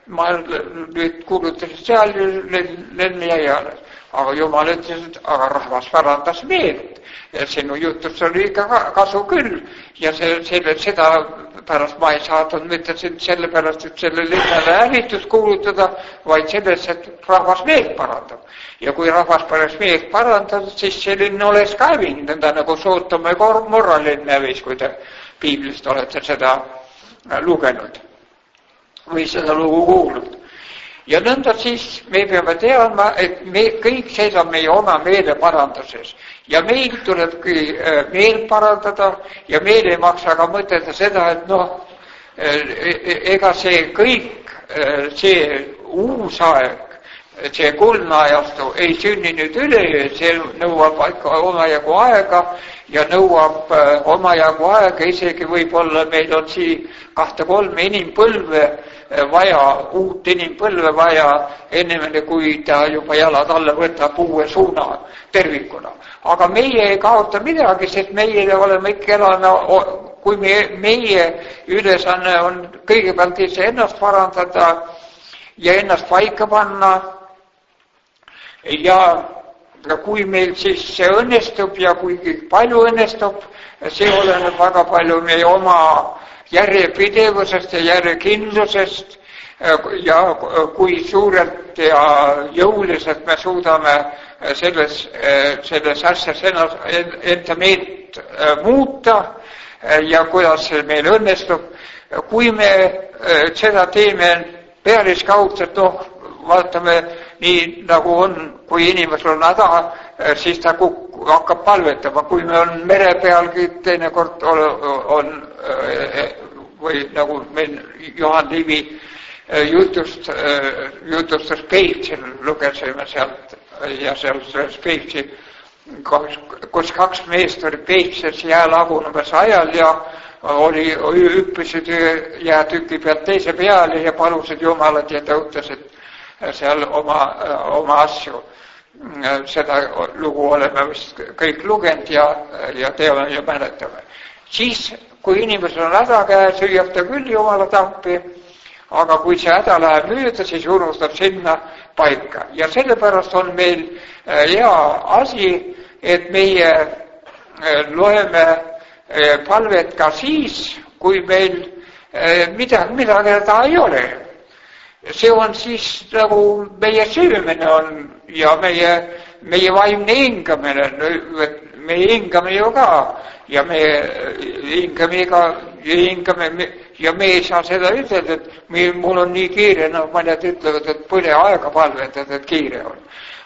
ma nüüd kuulutasin seal lenn jäi alles. Aga Jumal ütles, et aga rahvas parandas meelt. Ja sinu jutus oli ikka kasu küll. Ja seda pärast ma ei saadnud mitte selle pärast, et selle linnale hävitus kuulutada, vaid selles, et rahvas meelt parandab. Ja kui rahvas pärast meelt parandab, siis see linn oleks ka hävinud, nõnda nagu Sootoma ja Gomorra linn hävis, kui te piiblist olete seda lugenud või seda lugu kuulnud. Ja nõnda siis me peame teadma, et me kõik seisab meie oma meele paranduses. Ja meil tulebki meel parandada ja meil ei maksa ka mõtelda seda, et ega see kõik, see uus aeg, see kuldne ajastu ei sünni nüüd üleöö, see nõuab omajagu aega ja nõuab omajagu aega, isegi võib-olla meil on siin 2-3 inimpõlve vaja, uut inimpõlve vaja, ennemine kui ta juba jalad alla võtab uue suuna tervikuna. Aga meie ei kaota midagi, sest meie oleme ikka elana, kui meie ülesanne on kõigepealt ennast parandada ja ennast paika panna. Ja kui meil siis see õnnestub ja kui palju õnnestub, see oleneb väga palju meie oma järjepidevusest ja järjekindlusest ja kui suurelt ja jõuliselt me suudame selles asjas enda meelt muuta ja kuidas see meil õnnestub. Kui me seda teeme pealiskaudselt, vaatame nii nagu on, kui inimesel on häda, siis ta hakkab palvetama. Kui me on mere pealgi, teinekord on või nagu meil Johan Liivi jutustas Peipsil, lugesime sealt ja selles Peipsi, kus 2 meest oli Peipsis jäälagunemas ajal ja hüppisid jäätüki pealt teise peale ja palusid Jumalat ja tõotasid seal oma asju. Seda lugu oleme vist kõik lugenud ja teame ja mäletame. Siis, kui inimesel on häda käes, hüüab ta küll Jumala appi, aga kui see häda läheb mööda, siis unustab sinna paika. Ja sellepärast on meil hea asi, et meie loeme palvet ka siis, kui meil midagi häda ei ole. See on siis nagu meie söömine on ja meie vaimne hingamine, me hingame ju ka ja me hingame ja me ei saa seda ütelda, et mul on nii kiire, mõned ütlevad, et pole aega palvetada, et kiire on.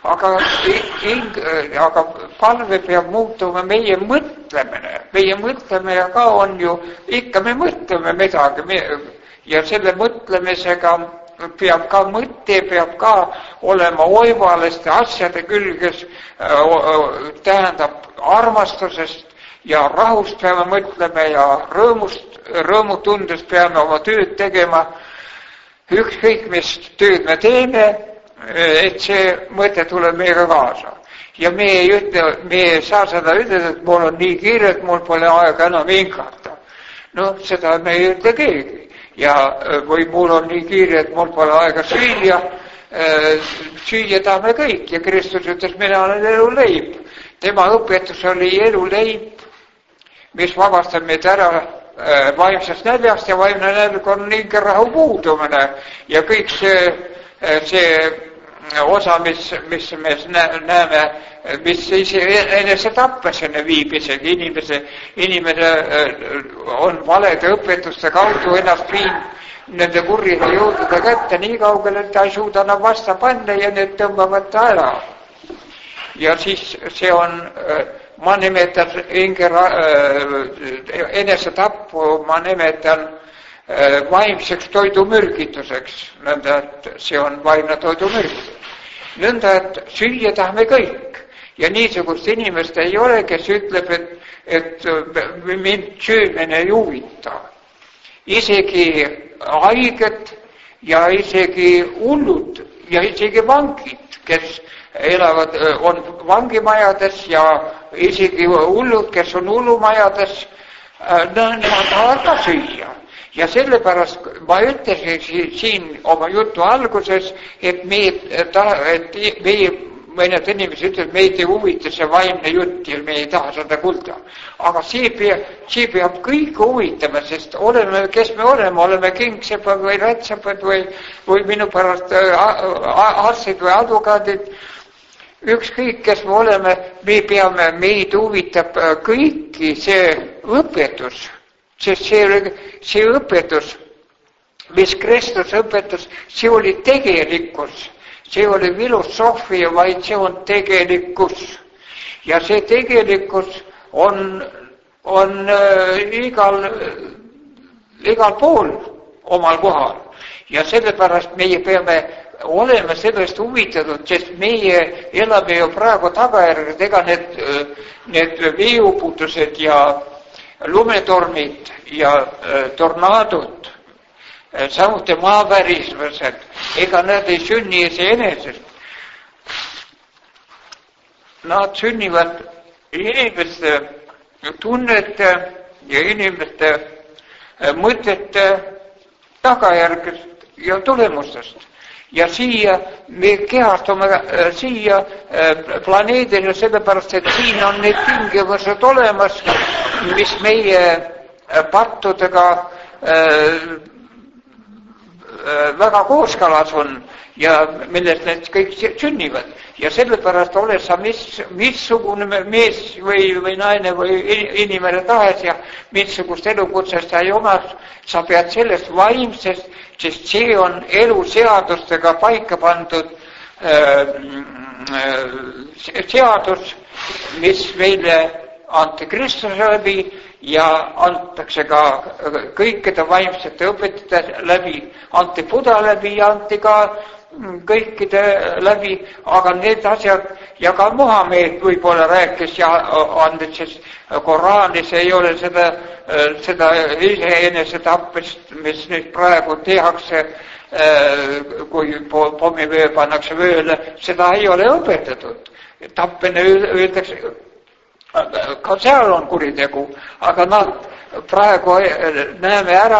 Aga palve peab muutuma meie mõtlemine ka on ju, ikka me mõtleme midagi ja selle mõtlemisega peab ka olema oivaliste asjade külges, tähendab armastusest ja rahust peame mõtlema ja rõõmutundest peame oma tööd tegema. Ükskõik, mis tööd me teeme, et see mõte tuleb meiega kaasa. Ja me ei saa seda ütelda, et mul on nii kiire, et mul pole aega enam hingata. Seda me ei ütle keegi. Ja või mul on nii kiire, et mul pole aega süüa tahame kõik ja Kristus ütles, mina olen eluleib. Tema õpetus oli eluleib, mis vabastab meid ära vaimsest näljast ja vaimne nälg on hingerahu puudumine ja kõik see osa, mis me näeme, mis enese tappesene viib isegi inimene on valede õpetuste kaudu ennast viib nende kurjade jõudude kätte nii kaugele, et ta ei suuda enam vasta panna ja need tõmbavad ta ära. Ja siis see on, ma nimetan enese tappu, ma nimetan vaimseks toidumürgituseks, nõnda, et see on vaimne toidumürgitus. Nõnda, et süüa tahame kõik ja niisugust inimest ei ole, kes ütleb, et mind söömine ei huvita. Isegi haiged ja isegi hullud ja isegi vangid, kes elavad, on vangimajades ja isegi hullud, kes on hullumajades, nemad tahavad ka süüa. Ja sellepärast ma ütlesin siin oma jutu alguses, et meie mõned inimesed ütlevad, meid ei huvita see vaimne jutt ja me ei taha seda kuulda. Aga see peab kõik huvitama, sest oleme, kes me oleme kingsepad või rätsepad või minu pärast arstid või advokaadid. Ükskõik, kes me oleme, meid huvitab kõiki see õpetus, sest see õpetus, mis Kristus õpetas, see oli tegelikkus. See oli filosoofia, vaid see on tegelikkus. Ja see tegelikkus on igal pool omal kohal. Ja sellepärast meie peame olema sellest huvitatud, sest meie elame ju praegu tagajärged, ega need veeuputused ja lumetormid ja tornaadod, samuti maavärislased, ega nad ei sünni iseenesest. Nad sünnivad inimeste tunnete ja inimeste mõtete tagajärgest ja tulemustest. Ja siia me kehastume siia planeedile sellepärast, et siin on need tingimused olemas, mis meie pattudega väga kooskalas on ja millest need kõik sünnivad. Ja sellepärast ole sa missugune mees või naine või inimene tahes ja missugust elukutsest sa ei oma, sa pead sellest vaimsest, sest see on eluseadustega paika pandud seadus, mis meile anti Kristuse läbi ja antakse ka kõikide vaimsete õpetajate läbi, anti Buda läbi ja anti ka kõikide läbi, aga need asjad ja ka Muhamed võib-olla rääkis ja andis, sest Koraanis ei ole seda iseenese tappest, mis nüüd praegu tehakse, kui pommivöö pannakse vööle, seda ei ole õpetatud. Tappene öeldakse, ka seal on kuritegu, aga praegu näeme ära,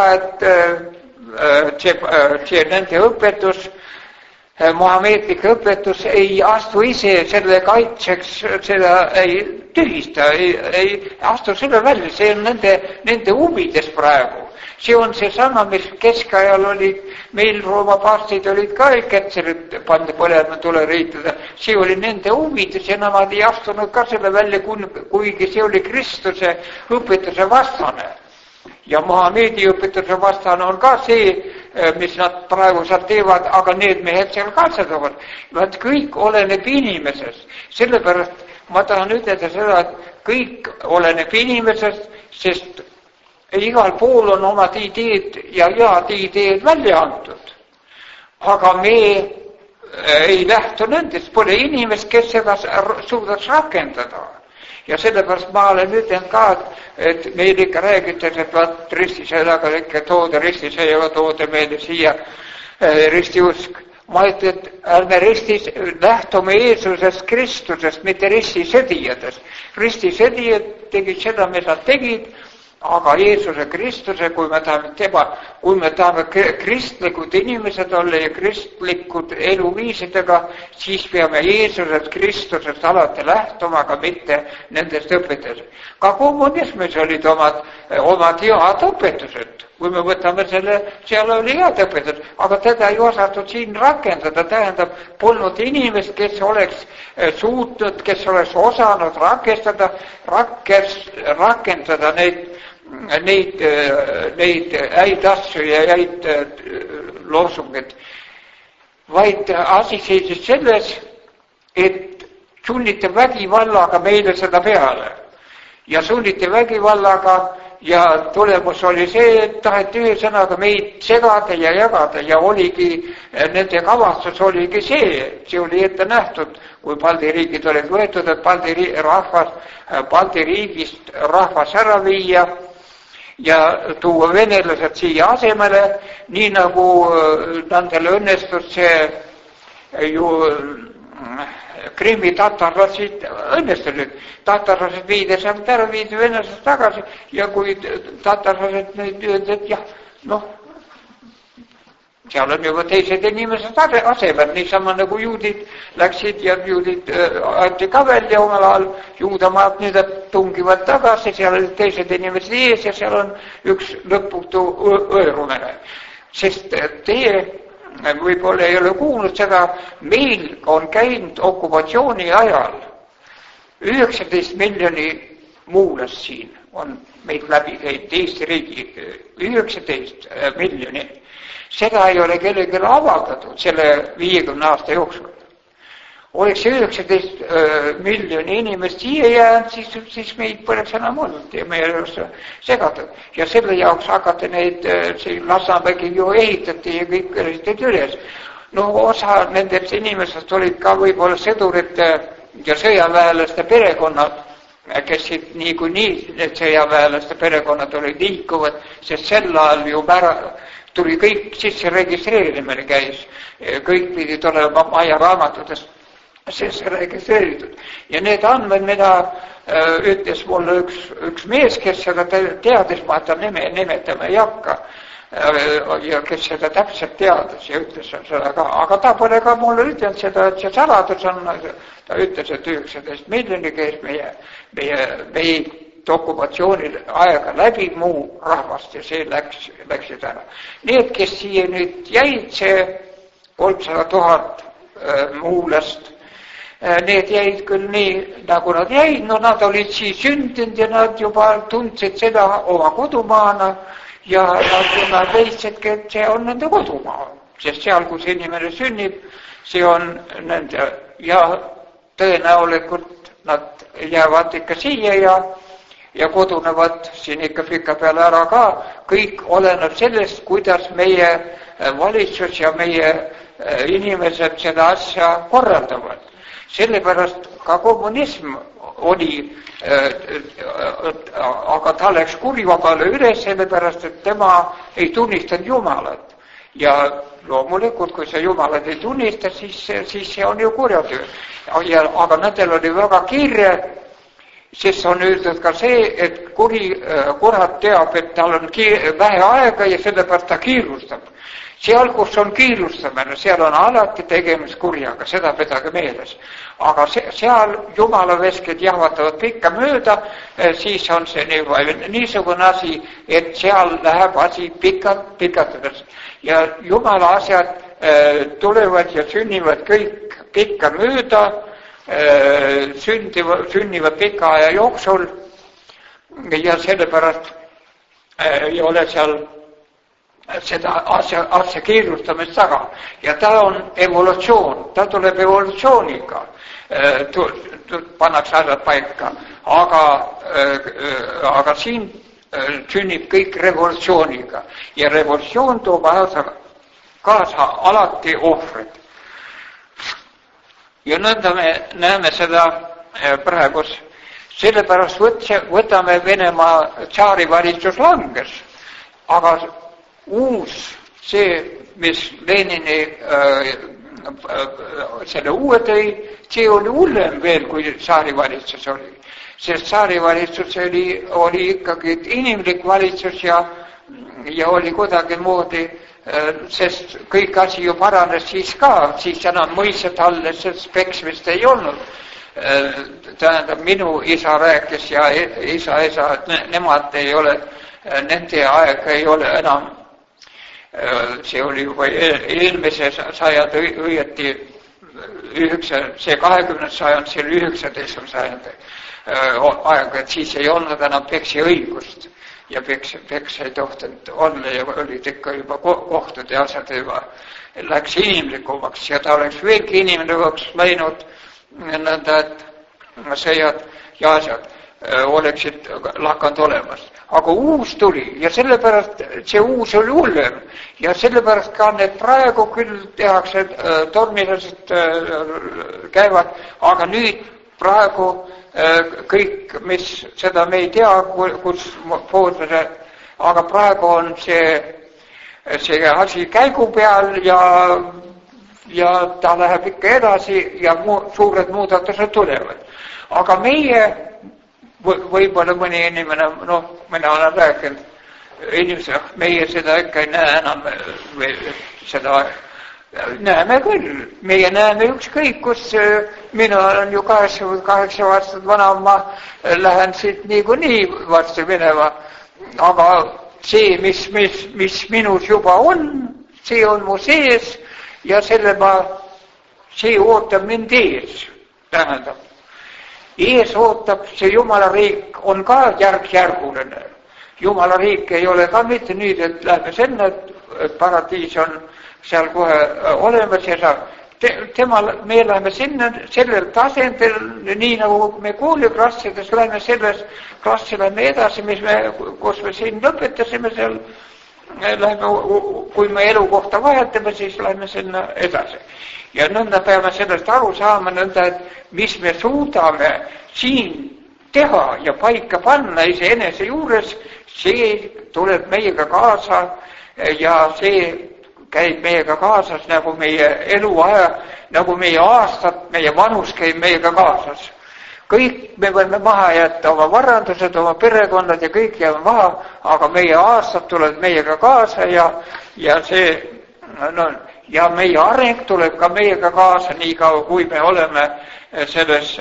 et see nende õpetus, Muhamedlik õpetus ei astu ise selle kaitseks, seda ei tühista, ei astu selle välja, see on nende huvides praegu. See on see sama, mis keskajal olid, meil Rooma paavstid olid ka ketserid pandi põlema tuleriitada. See oli nende huvides ja nemad ei astunud ka selle välja, kuigi see oli Kristuse õpetuse vastane. Ja Muhamedi õpetuse vastane on ka see, mis nad praegu seal teevad, aga need mehed seal katsatavad. Nad kõik oleneb inimesest. Sellepärast ma tahan ütelda seda, et kõik oleneb inimesest, sest igal pool on omad ideed ja head ideed välja antud. Aga me ei lähtu nendest, pole inimest, kes seda suudaks rakendada. Ja sellepärast ma olen ütlen ka, et meil ikka räägitakse, et vaat ristisõdaga ikka ristisõjaga toode meile siia ristiusk. Ma ütlen, et ärme lähtume Jeesusest Kristusest, mitte ristisõdijatest. Ristisõdijad tegid seda, mis nad tegid, aga Jeesuse Kristuse, kui me tahame kristlikud inimesed olla ja kristlikud eluviisidega, siis peame Jeesusest Kristusest alati lähtuma, aga mitte nendest õpetused. Ka kommunismis olid omad head õpetused. Kui me võtame seal oli head õpetused, aga teda ei osatud siin rakendada, tähendab, polnud inimest, kes oleks suutnud, kes oleks osanud rakendada neid häid asju ja häid loosungid. Vaid asi seisis selles, et sunniti vägivallaga meile seda peale. Ja sunniti vägivallaga ja tulemus oli see, et taheti ühe sõnaga meid segada ja jagada ja oligi, nende kavastus oligi see oli ette nähtud, kui Balti riigid olid võetud, et Balti riigist rahvas ära viia ja tuua venelased siia asemele, nii nagu nendele õnnestus see ju Krimmi tatarlased õnnestusid. Tatarlased viidi sealt ära, viidi venelased tagasi ja kui tatarlased nüüd öeldi, et jah, seal on juba teised inimesed asemel, niisama nagu juudid läksid ja juudid anti ka välja omal ajal, juudamaad nüüd tungivad tagasi, seal olid teised inimesed ees ja seal on üks lõputu õõrumine. Sest teie võib-olla ei ole kuulnud seda, meil on käinud okupatsiooni ajal 19 miljoni muulast siin on meid läbi käinud Eesti riigi 19 miljoni. Seda ei ole kellelegi avaldatud selle 50 aasta jooksul. Oleks 19 miljoni inimest siia jäänud, siis meid poleks enam olnud ja me ei oleks segatud. Ja selle jaoks hakati neid, Lasnamägi ju ehitati ja kõik ehitati üles. Osa nendest inimesest olid ka võib-olla sõdurite ja sõjaväelaste perekonnad, kes niikuinii need sõjaväelaste perekonnad olid liikuvad, sest sel ajal ju tuli kõik sisse registreerimine käis. Kõik pidid olema maja raamatutest sisse registreeritud. Ja need andmed, mida ütles mulle üks mees, kes seda teadis, ma ta nimetama ei hakka, ja kes seda täpselt teadis ja ütles seda ka. Aga ta pole ka mulle ütlenud seda, et see saladus on, ta ütles, et 19 miljoni käis meie okupatsioonil aega läbi muu rahvast ja see läksid ära. Need, kes siia nüüd jäid, see 300 000 muulast, need jäid küll nii, nagu nad jäid, nad olid siis sündinud ja nad juba tundsid seda oma kodumaana ja nad leidsidki, et see on nende kodumaa, sest seal, kus inimene sünnib, see on nende ja tõenäolikult nad jäävad ikka siia ja kodunevad siin ikka pika peale ära ka. Kõik oleneb sellest, kuidas meie valitsus ja meie inimesed seda asja korraldavad. Sellepärast ka kommunism oli, aga ta läks kurivabale üles, sellepärast, et tema ei tunnistanud Jumalat. Ja loomulikult, kui sa Jumalat ei tunnista, siis see on ju kurjatöö. Aga nendel oli väga kiire, sest on öeldud ka see, et kurat teab, et tal on vähe aega ja sellepärast ta kiirustab. Seal, kus on kiirustamine, seal on alati tegemist kurjaga, seda pidage meeles. Aga seal Jumala vesked jahvatavad pikka mööda, siis on see niisugune asi, et seal läheb asi pikatades. Ja Jumala asjad tulevad ja sünnivad kõik pikka mööda, sünnivad pika aja jooksul ja sellepärast ei ole seal seda asja kiirustamist taga. Ja ta on evolutsioon, ta tuleb evolutsiooniga, pannakse asjad paika, aga siin sünnib kõik revolutsiooniga ja revolutsioon toob kaasa alati ohvrid. Ja nõnda me näeme seda praegus. Sellepärast võtame Venemaa tsaarivalitsus langes, aga see, mis Lenini selle uue tõi, see oli hullem veel, kui tsaarivalitsus oli. Sest tsaarivalitsus oli ikkagi inimlik valitsus ja oli kuidagi moodi, sest kõik asi ju paranes siis ka, siis enam mõised alles, sest peksmist ei olnud. Tähendab, minu isa rääkis ja isa, et nemad ei ole, nende aeg ei ole enam, see oli juba eelmise sajand õieti see 20. sajand, see oli 19. sajand aeg, et siis ei olnud enam peksi õigust ja peks ei tohtinud olla ja olid ikka juba kohtud ja asjad juba läks inimlikumaks ja ta oleks veelgi inimlikumaks läinud nõnda, et sõjad ja asjad oleksid lakanud olemas. Aga uus tuli ja sellepärast see uus oli hullem ja sellepärast ka need praegu küll tehakse tormilased käivad, aga nüüd praegu kõik, mis seda me ei tea, kus poodlase, aga praegu on see asi käigu peal ja ta läheb ikka edasi ja suured muudatused tulevad. Aga meie, võib-olla mõni inimene, mina olen rääkinud inimesed, meie seda ikka ei näe enam seda näeme küll, meie näeme ükskõik, kus mina olen ju 8 aastat vana, ma lähen siit niikuinii varsti minema, aga see, mis minus juba on, see on mu sees ja see ootab mind ees, tähendab. Ees ootab see Jumala riik on ka järk-järguline. Jumala riik ei ole ka mitte nüüd, et lähme sinna, et paradiis on seal kohe olemas ja me läheme sinna sellel tasandil, nii nagu me kooliklassides läheme selles klassi, läheme edasi, kus me siin lõpetasime seal, kui me elukohta vahetame, siis läheme sinna edasi. Ja nõnda peame sellest aru saama, nõnda, et mis me suudame siin teha ja paika panna iseenese juures, see tuleb meiega kaasa ja see käib meiega kaasas nagu meie eluaja, nagu meie aastad, meie vanus käib meiega kaasas. Kõik me võime maha jätta, oma varandused, oma perekonnad ja kõik jääme maha, aga meie aastad tulevad meiega kaasa ja see, ja meie areng tuleb ka meiega kaasa, nii kaua kui me oleme selles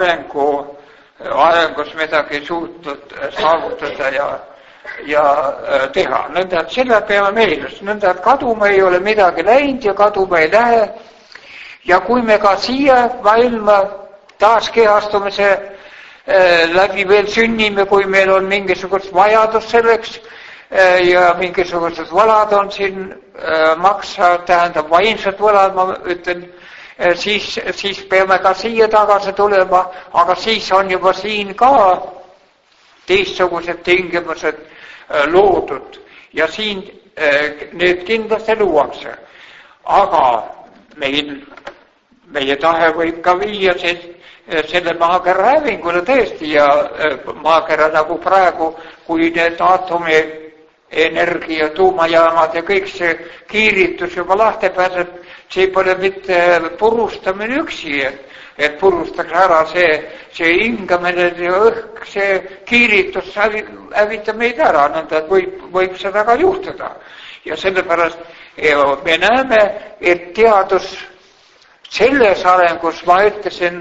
arengus midagi suutnud saavutada ja teha. Nõnda, et selle peame meeles, nõnda, et kaduma ei ole midagi läinud ja kaduma ei lähe. Ja kui me ka siia maailma taaskehastumise läbi veel sünnime, kui meil on mingisugust vajadus selleks ja mingisugused võlad on siin maksa, tähendab vaimsed võlad, ma ütlen, siis peame ka siia tagasi tulema, aga siis on juba siin ka teistsugused tingimused loodud ja siin need kindlasti luuakse. Aga meie tahe võib ka viia selle maakera hävingule tõesti ja maakera nagu praegu, kui need atomienergia, tuumajaamad ja kõik see kiiritus juba lahti pääseb, see pole mitte purustamine üksi, et purustaks ära see hingamine ja õhk, see kiiritus hävitab meid ära, nõnda võib seda ka juhtuda. Ja sellepärast me näeme, et teadus selles arengus, ma ütlesin,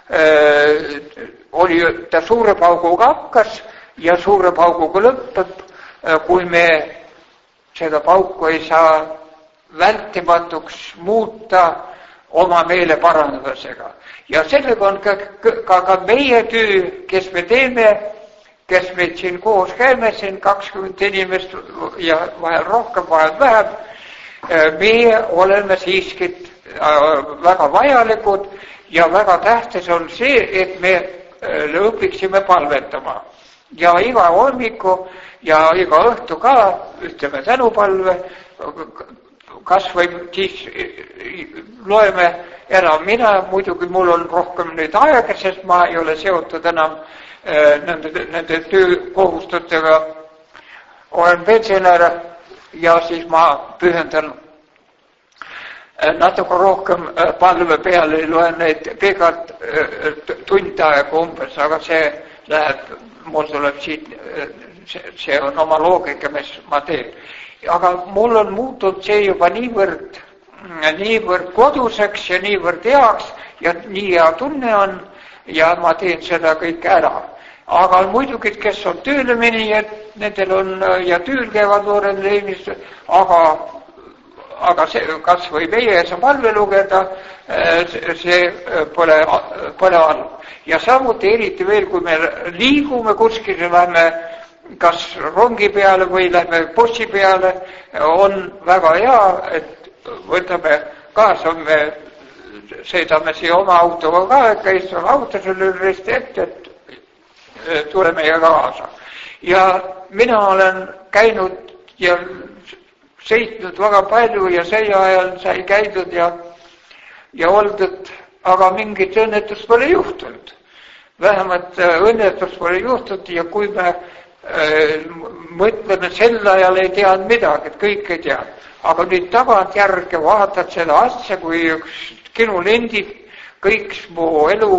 oli ta suure pauguga hakkas ja suure pauguga lõpeb, kui me seda pauku ei saa vältimatuks muuta oma meele parandusega. Ja sellega on ka meie töö, kes me teeme, kes meid siin koos käime, siin 20 inimest ja vahel rohkem, vahel vähem, meie oleme siiski väga vajalikud ja väga tähtis on see, et me õpiksime palvetama. Ja iga hommiku ja iga õhtu ka, ütleme tänupalve, kas või siis loeme enam mina, muidugi mul on rohkem nüüd aega, sest ma ei ole seotud enam nende töökohustustega, olen pensionär ja siis ma pühendan natuke rohkem palve peale, loen neid pikalt tund aega umbes, aga see läheb, mul tuleb siit, see on oma loogika, mis ma teen. Aga mul on muutunud see juba niivõrd koduseks ja niivõrd heaks ja nii hea tunne on ja ma teen seda kõik ära. Aga muidugi, kes on tööle minijad, nendel on ja tööl käivad noored inimesed, aga see, kas või meie saab palve lugeda, see pole halb. Ja samuti eriti veel, kui me liigume kuskil, lähme kas rongi peale või lähme bussi peale, on väga hea, et võtame kaasa, me sõidame siia oma autoga ka, käis on auto selle risti ette, et tule meiega kaasa. Ja mina olen käinud ja sõitnud väga palju ja see ajal sai käidud ja oldud, aga mingit õnnetust pole juhtunud. Vähemalt õnnetust pole juhtunud ja kui me mõtleme, sel ajal ei teadnud midagi, et kõik ei teadnud. Aga nüüd tagantjärge vaatad seda asja, kui üks kinulendib, kõik mu elu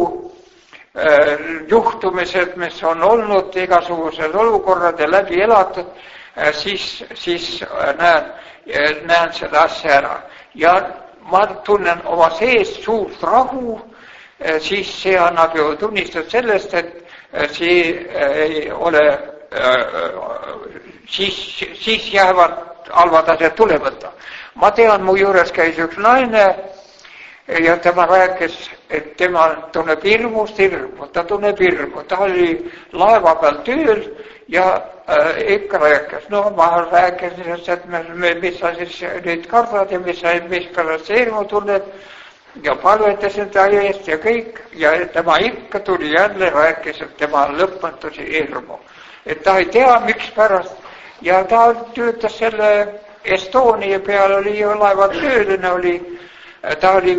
juhtumised, mis on olnud, igasugused olukorrad ja läbi elatud, siis näen seda asja ära. Ja ma tunnen oma sees suurt rahu, siis see annab ju tunnistada sellest, et see ei ole, siis jäävad halvad asjad tulemata. Ma tean, mu juures käis üks naine ja tema rääkis, et tema tunneb hirmust hirmu, ta tunneb hirmu, ta oli laeva peal tööl ja ikka rääkis. No ma rääkisin, et mis sa siis nüüd kardad ja mis pärast hirmu tunned ja palvetasin ta eest ja kõik ja tema ikka tuli jälle rääkis, et tema lõpmatusi hirmu. Et ta ei tea, miks pärast ja ta töötas selle Estonia peal, oli ju laeva tööline, ta oli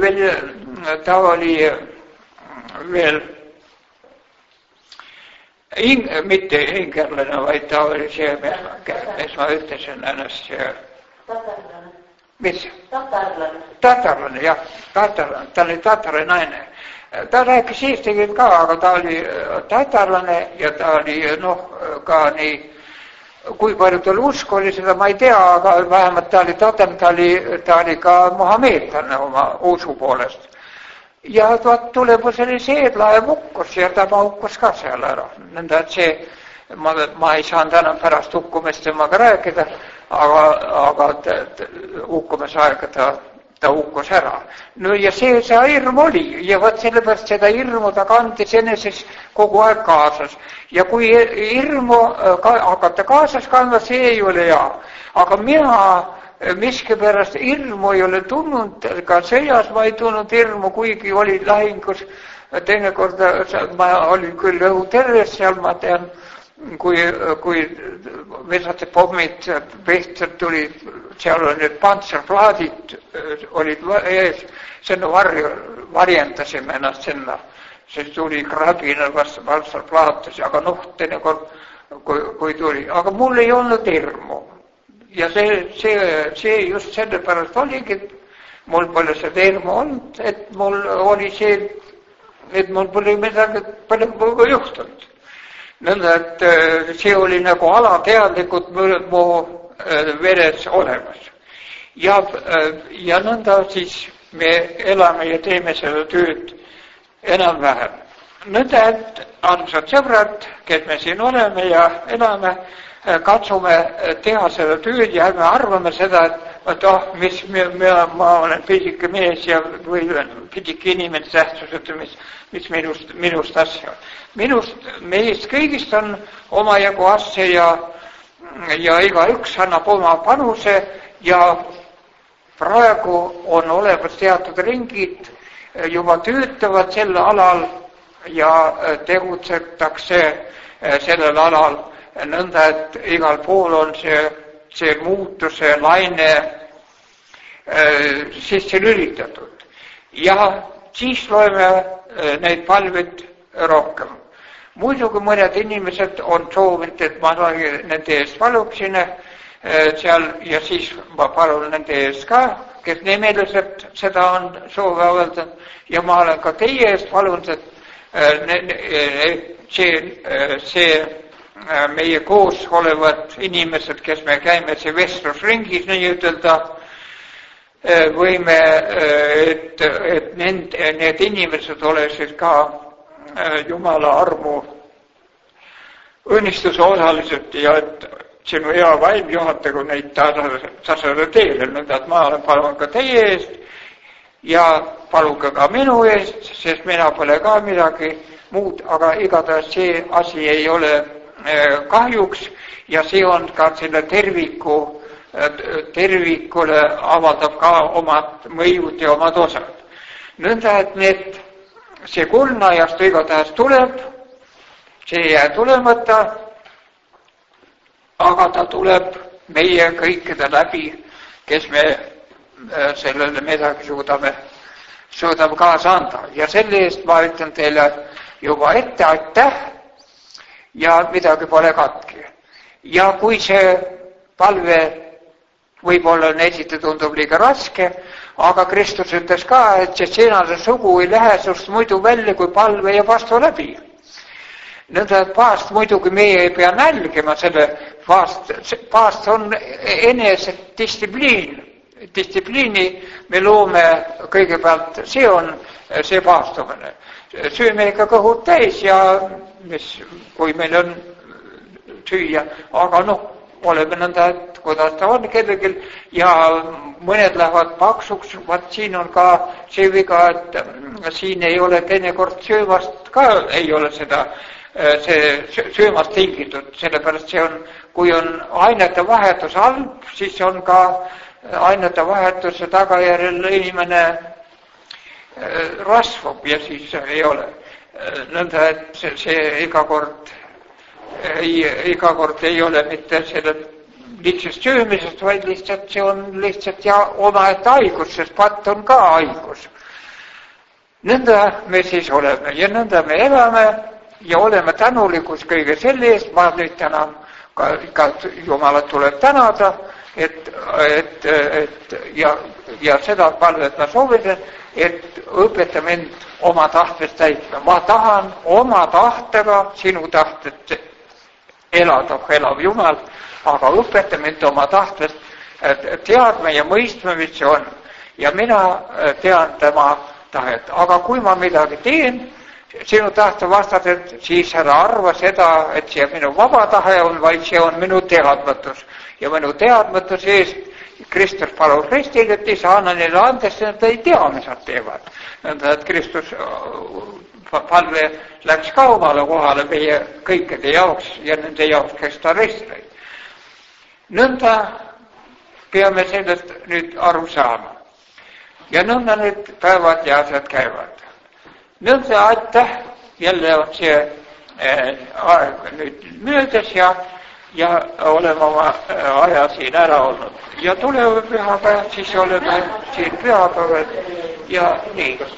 veel mitte ingerlane, vaid ta oli see, mis ma ütlesin ennast, mis? Tatarlane, jah, tatarlane, ta oli tatari naine. Ta rääkis eesti keelt ka, aga ta oli tatarlane ja ta oli ka nii, kui palju tal usk oli, seda ma ei tea, aga vähemalt ta oli tatar, ta oli ka mohameedlane oma usu poolest. Ja tulemus oli see, et laev hukkus ja ta hukkus ka seal ära. Nõnda, et see, ma ei saanud enam pärast hukkumist temaga rääkida, aga hukkumisaega ta hukkus ära. No ja see hirm oli ja võt sellepärast seda hirmu ta kandis eneses kogu aeg kaasas. Ja kui hirmu hakata kaasas kandma, see ei ole hea. Aga mina miskipärast hirmu ei ole tulnud, ka sõjas ma ei tulnud hirmu, kuigi oli lahingus. Teinekord ma olin küll õhuterves, seal ma tean, kui visati pommid, pehtsad tulid, seal olid need pantserplaadid, olid ees, sinna varjendasime ennast sinna, sest tuli krabina pantserplaatus, aga teinekord kui tuli, aga mul ei olnud hirmu. Ja see just sellepärast oligi, et mul pole seda hirmu olnud, et mul oli see, et mul pole midagi palju juhtunud. Nõnda, et see oli nagu alateadlikult mu veres olemas. Ja nõnda siis me elame ja teeme seda tööd enam-vähem. Nõnda, et armsad sõbrad, kes me siin oleme ja elame, katsume teha seda tööd ja me arvame seda, et ma olen pisike mees ja või pisike inimene tähtsuseta, mis minust asja. Meist kõigist on omajagu asja ja igaüks annab oma panuse ja praegu on olemas teatud ringid, juba töötavad sel alal ja tegutsetakse sellel alal nõnda, et igal pool on see muutuse laine sisse lülitatud. Ja siis loeme neid palveid rohkem. Muidugi mõned inimesed on soovinud, et ma nende eest paluksin seal ja siis ma palun nende eest ka, kes nimeliselt seda on soovi avaldanud ja ma olen ka teie eest palunud, et see meie koos olevad inimesed, kes me käime see vestlusringis nii-ütelda, võime, et need inimesed oleksid ka Jumala armu õnnistuse osalised ja et sinu hea vaim juhatagu neid tasada teele, nõnda, et ma olen palunud ka teie eest ja paluge ka minu eest, sest mina pole ka midagi muud, aga igatahes see asi ei ole kahjuks ja see on ka selle tervikule avaldab ka omad mõjud ja omad osad. Nõnda, et see kolmajast igatahes tuleb, see ei jää tulemata, aga ta tuleb meie kõikide läbi, kes me sellele midagi suudame kaasa anda. Ja selle eest ma ütlen teile juba ette aitäh ja midagi pole katki. Ja kui see palve võib-olla neesiti tundub liiga raske, aga Kristus ütles ka, et see sõnade sugu ei lähe sust muidu välja, kui palve ja vastu läbi. nõnda, et paast muidugi meie ei pea nälgima selle paast on enesedistsipliini me loome kõigepealt, see on see paastumine. Sööme ikka kõhud täis ja kui meil on süüa, aga oleme nõnda, et kuidas ta on kellelgi ja mõned lähevad paksuks, vaat siin on ka see viga, et siin ei ole teinekord söömast ka, ei ole seda see söömast tingitud, sellepärast see on, kui on ainete vahetus halb, siis on ka ainete vahetuse tagajärjel inimene rasvub ja siis ei ole. Nõnda, et see iga kord ei ole mitte selle lihtsast söömisest, vaid lihtsalt see on lihtsalt ja omaette haigus, sest patt on ka haigus. Nõnda me siis oleme ja nõnda me elame ja oleme tänulikus kõige selle eest, ma nüüd tänan, ka Jumalat tuleb tänada, ja seda palvet ma soovin, et õpeta mind oma tahtest täitma. Ma tahan oma tahtega sinu tahtet elada, elav Jumal, aga õpeta mind oma tahtest teadma ja mõistma, mis see on. Ja mina tean tema tahet. Aga kui ma midagi teen, sinu tahte vastaselt, siis ära arva seda, et see minu vaba tahe on, vaid see on minu teadmatus. Ja minu teadmatus eest Kristus palus ristile, et ei saa neile andes, nad ei tea, mis nad teevad. Nõnda, et Kristus palve läks ka omale kohale meie kõikide jaoks ja nende jaoks, kes ta ristleid. Nõnda peame sellest nüüd aru saama. Ja nõnda need päevad ja asjad käivad. Nõnda aitäh, jälle on see aeg nüüd möödas ja oleme oma aja siin ära olnud. Ja tuleva pühapäev, siis oleme siin pühapäeval ja nii.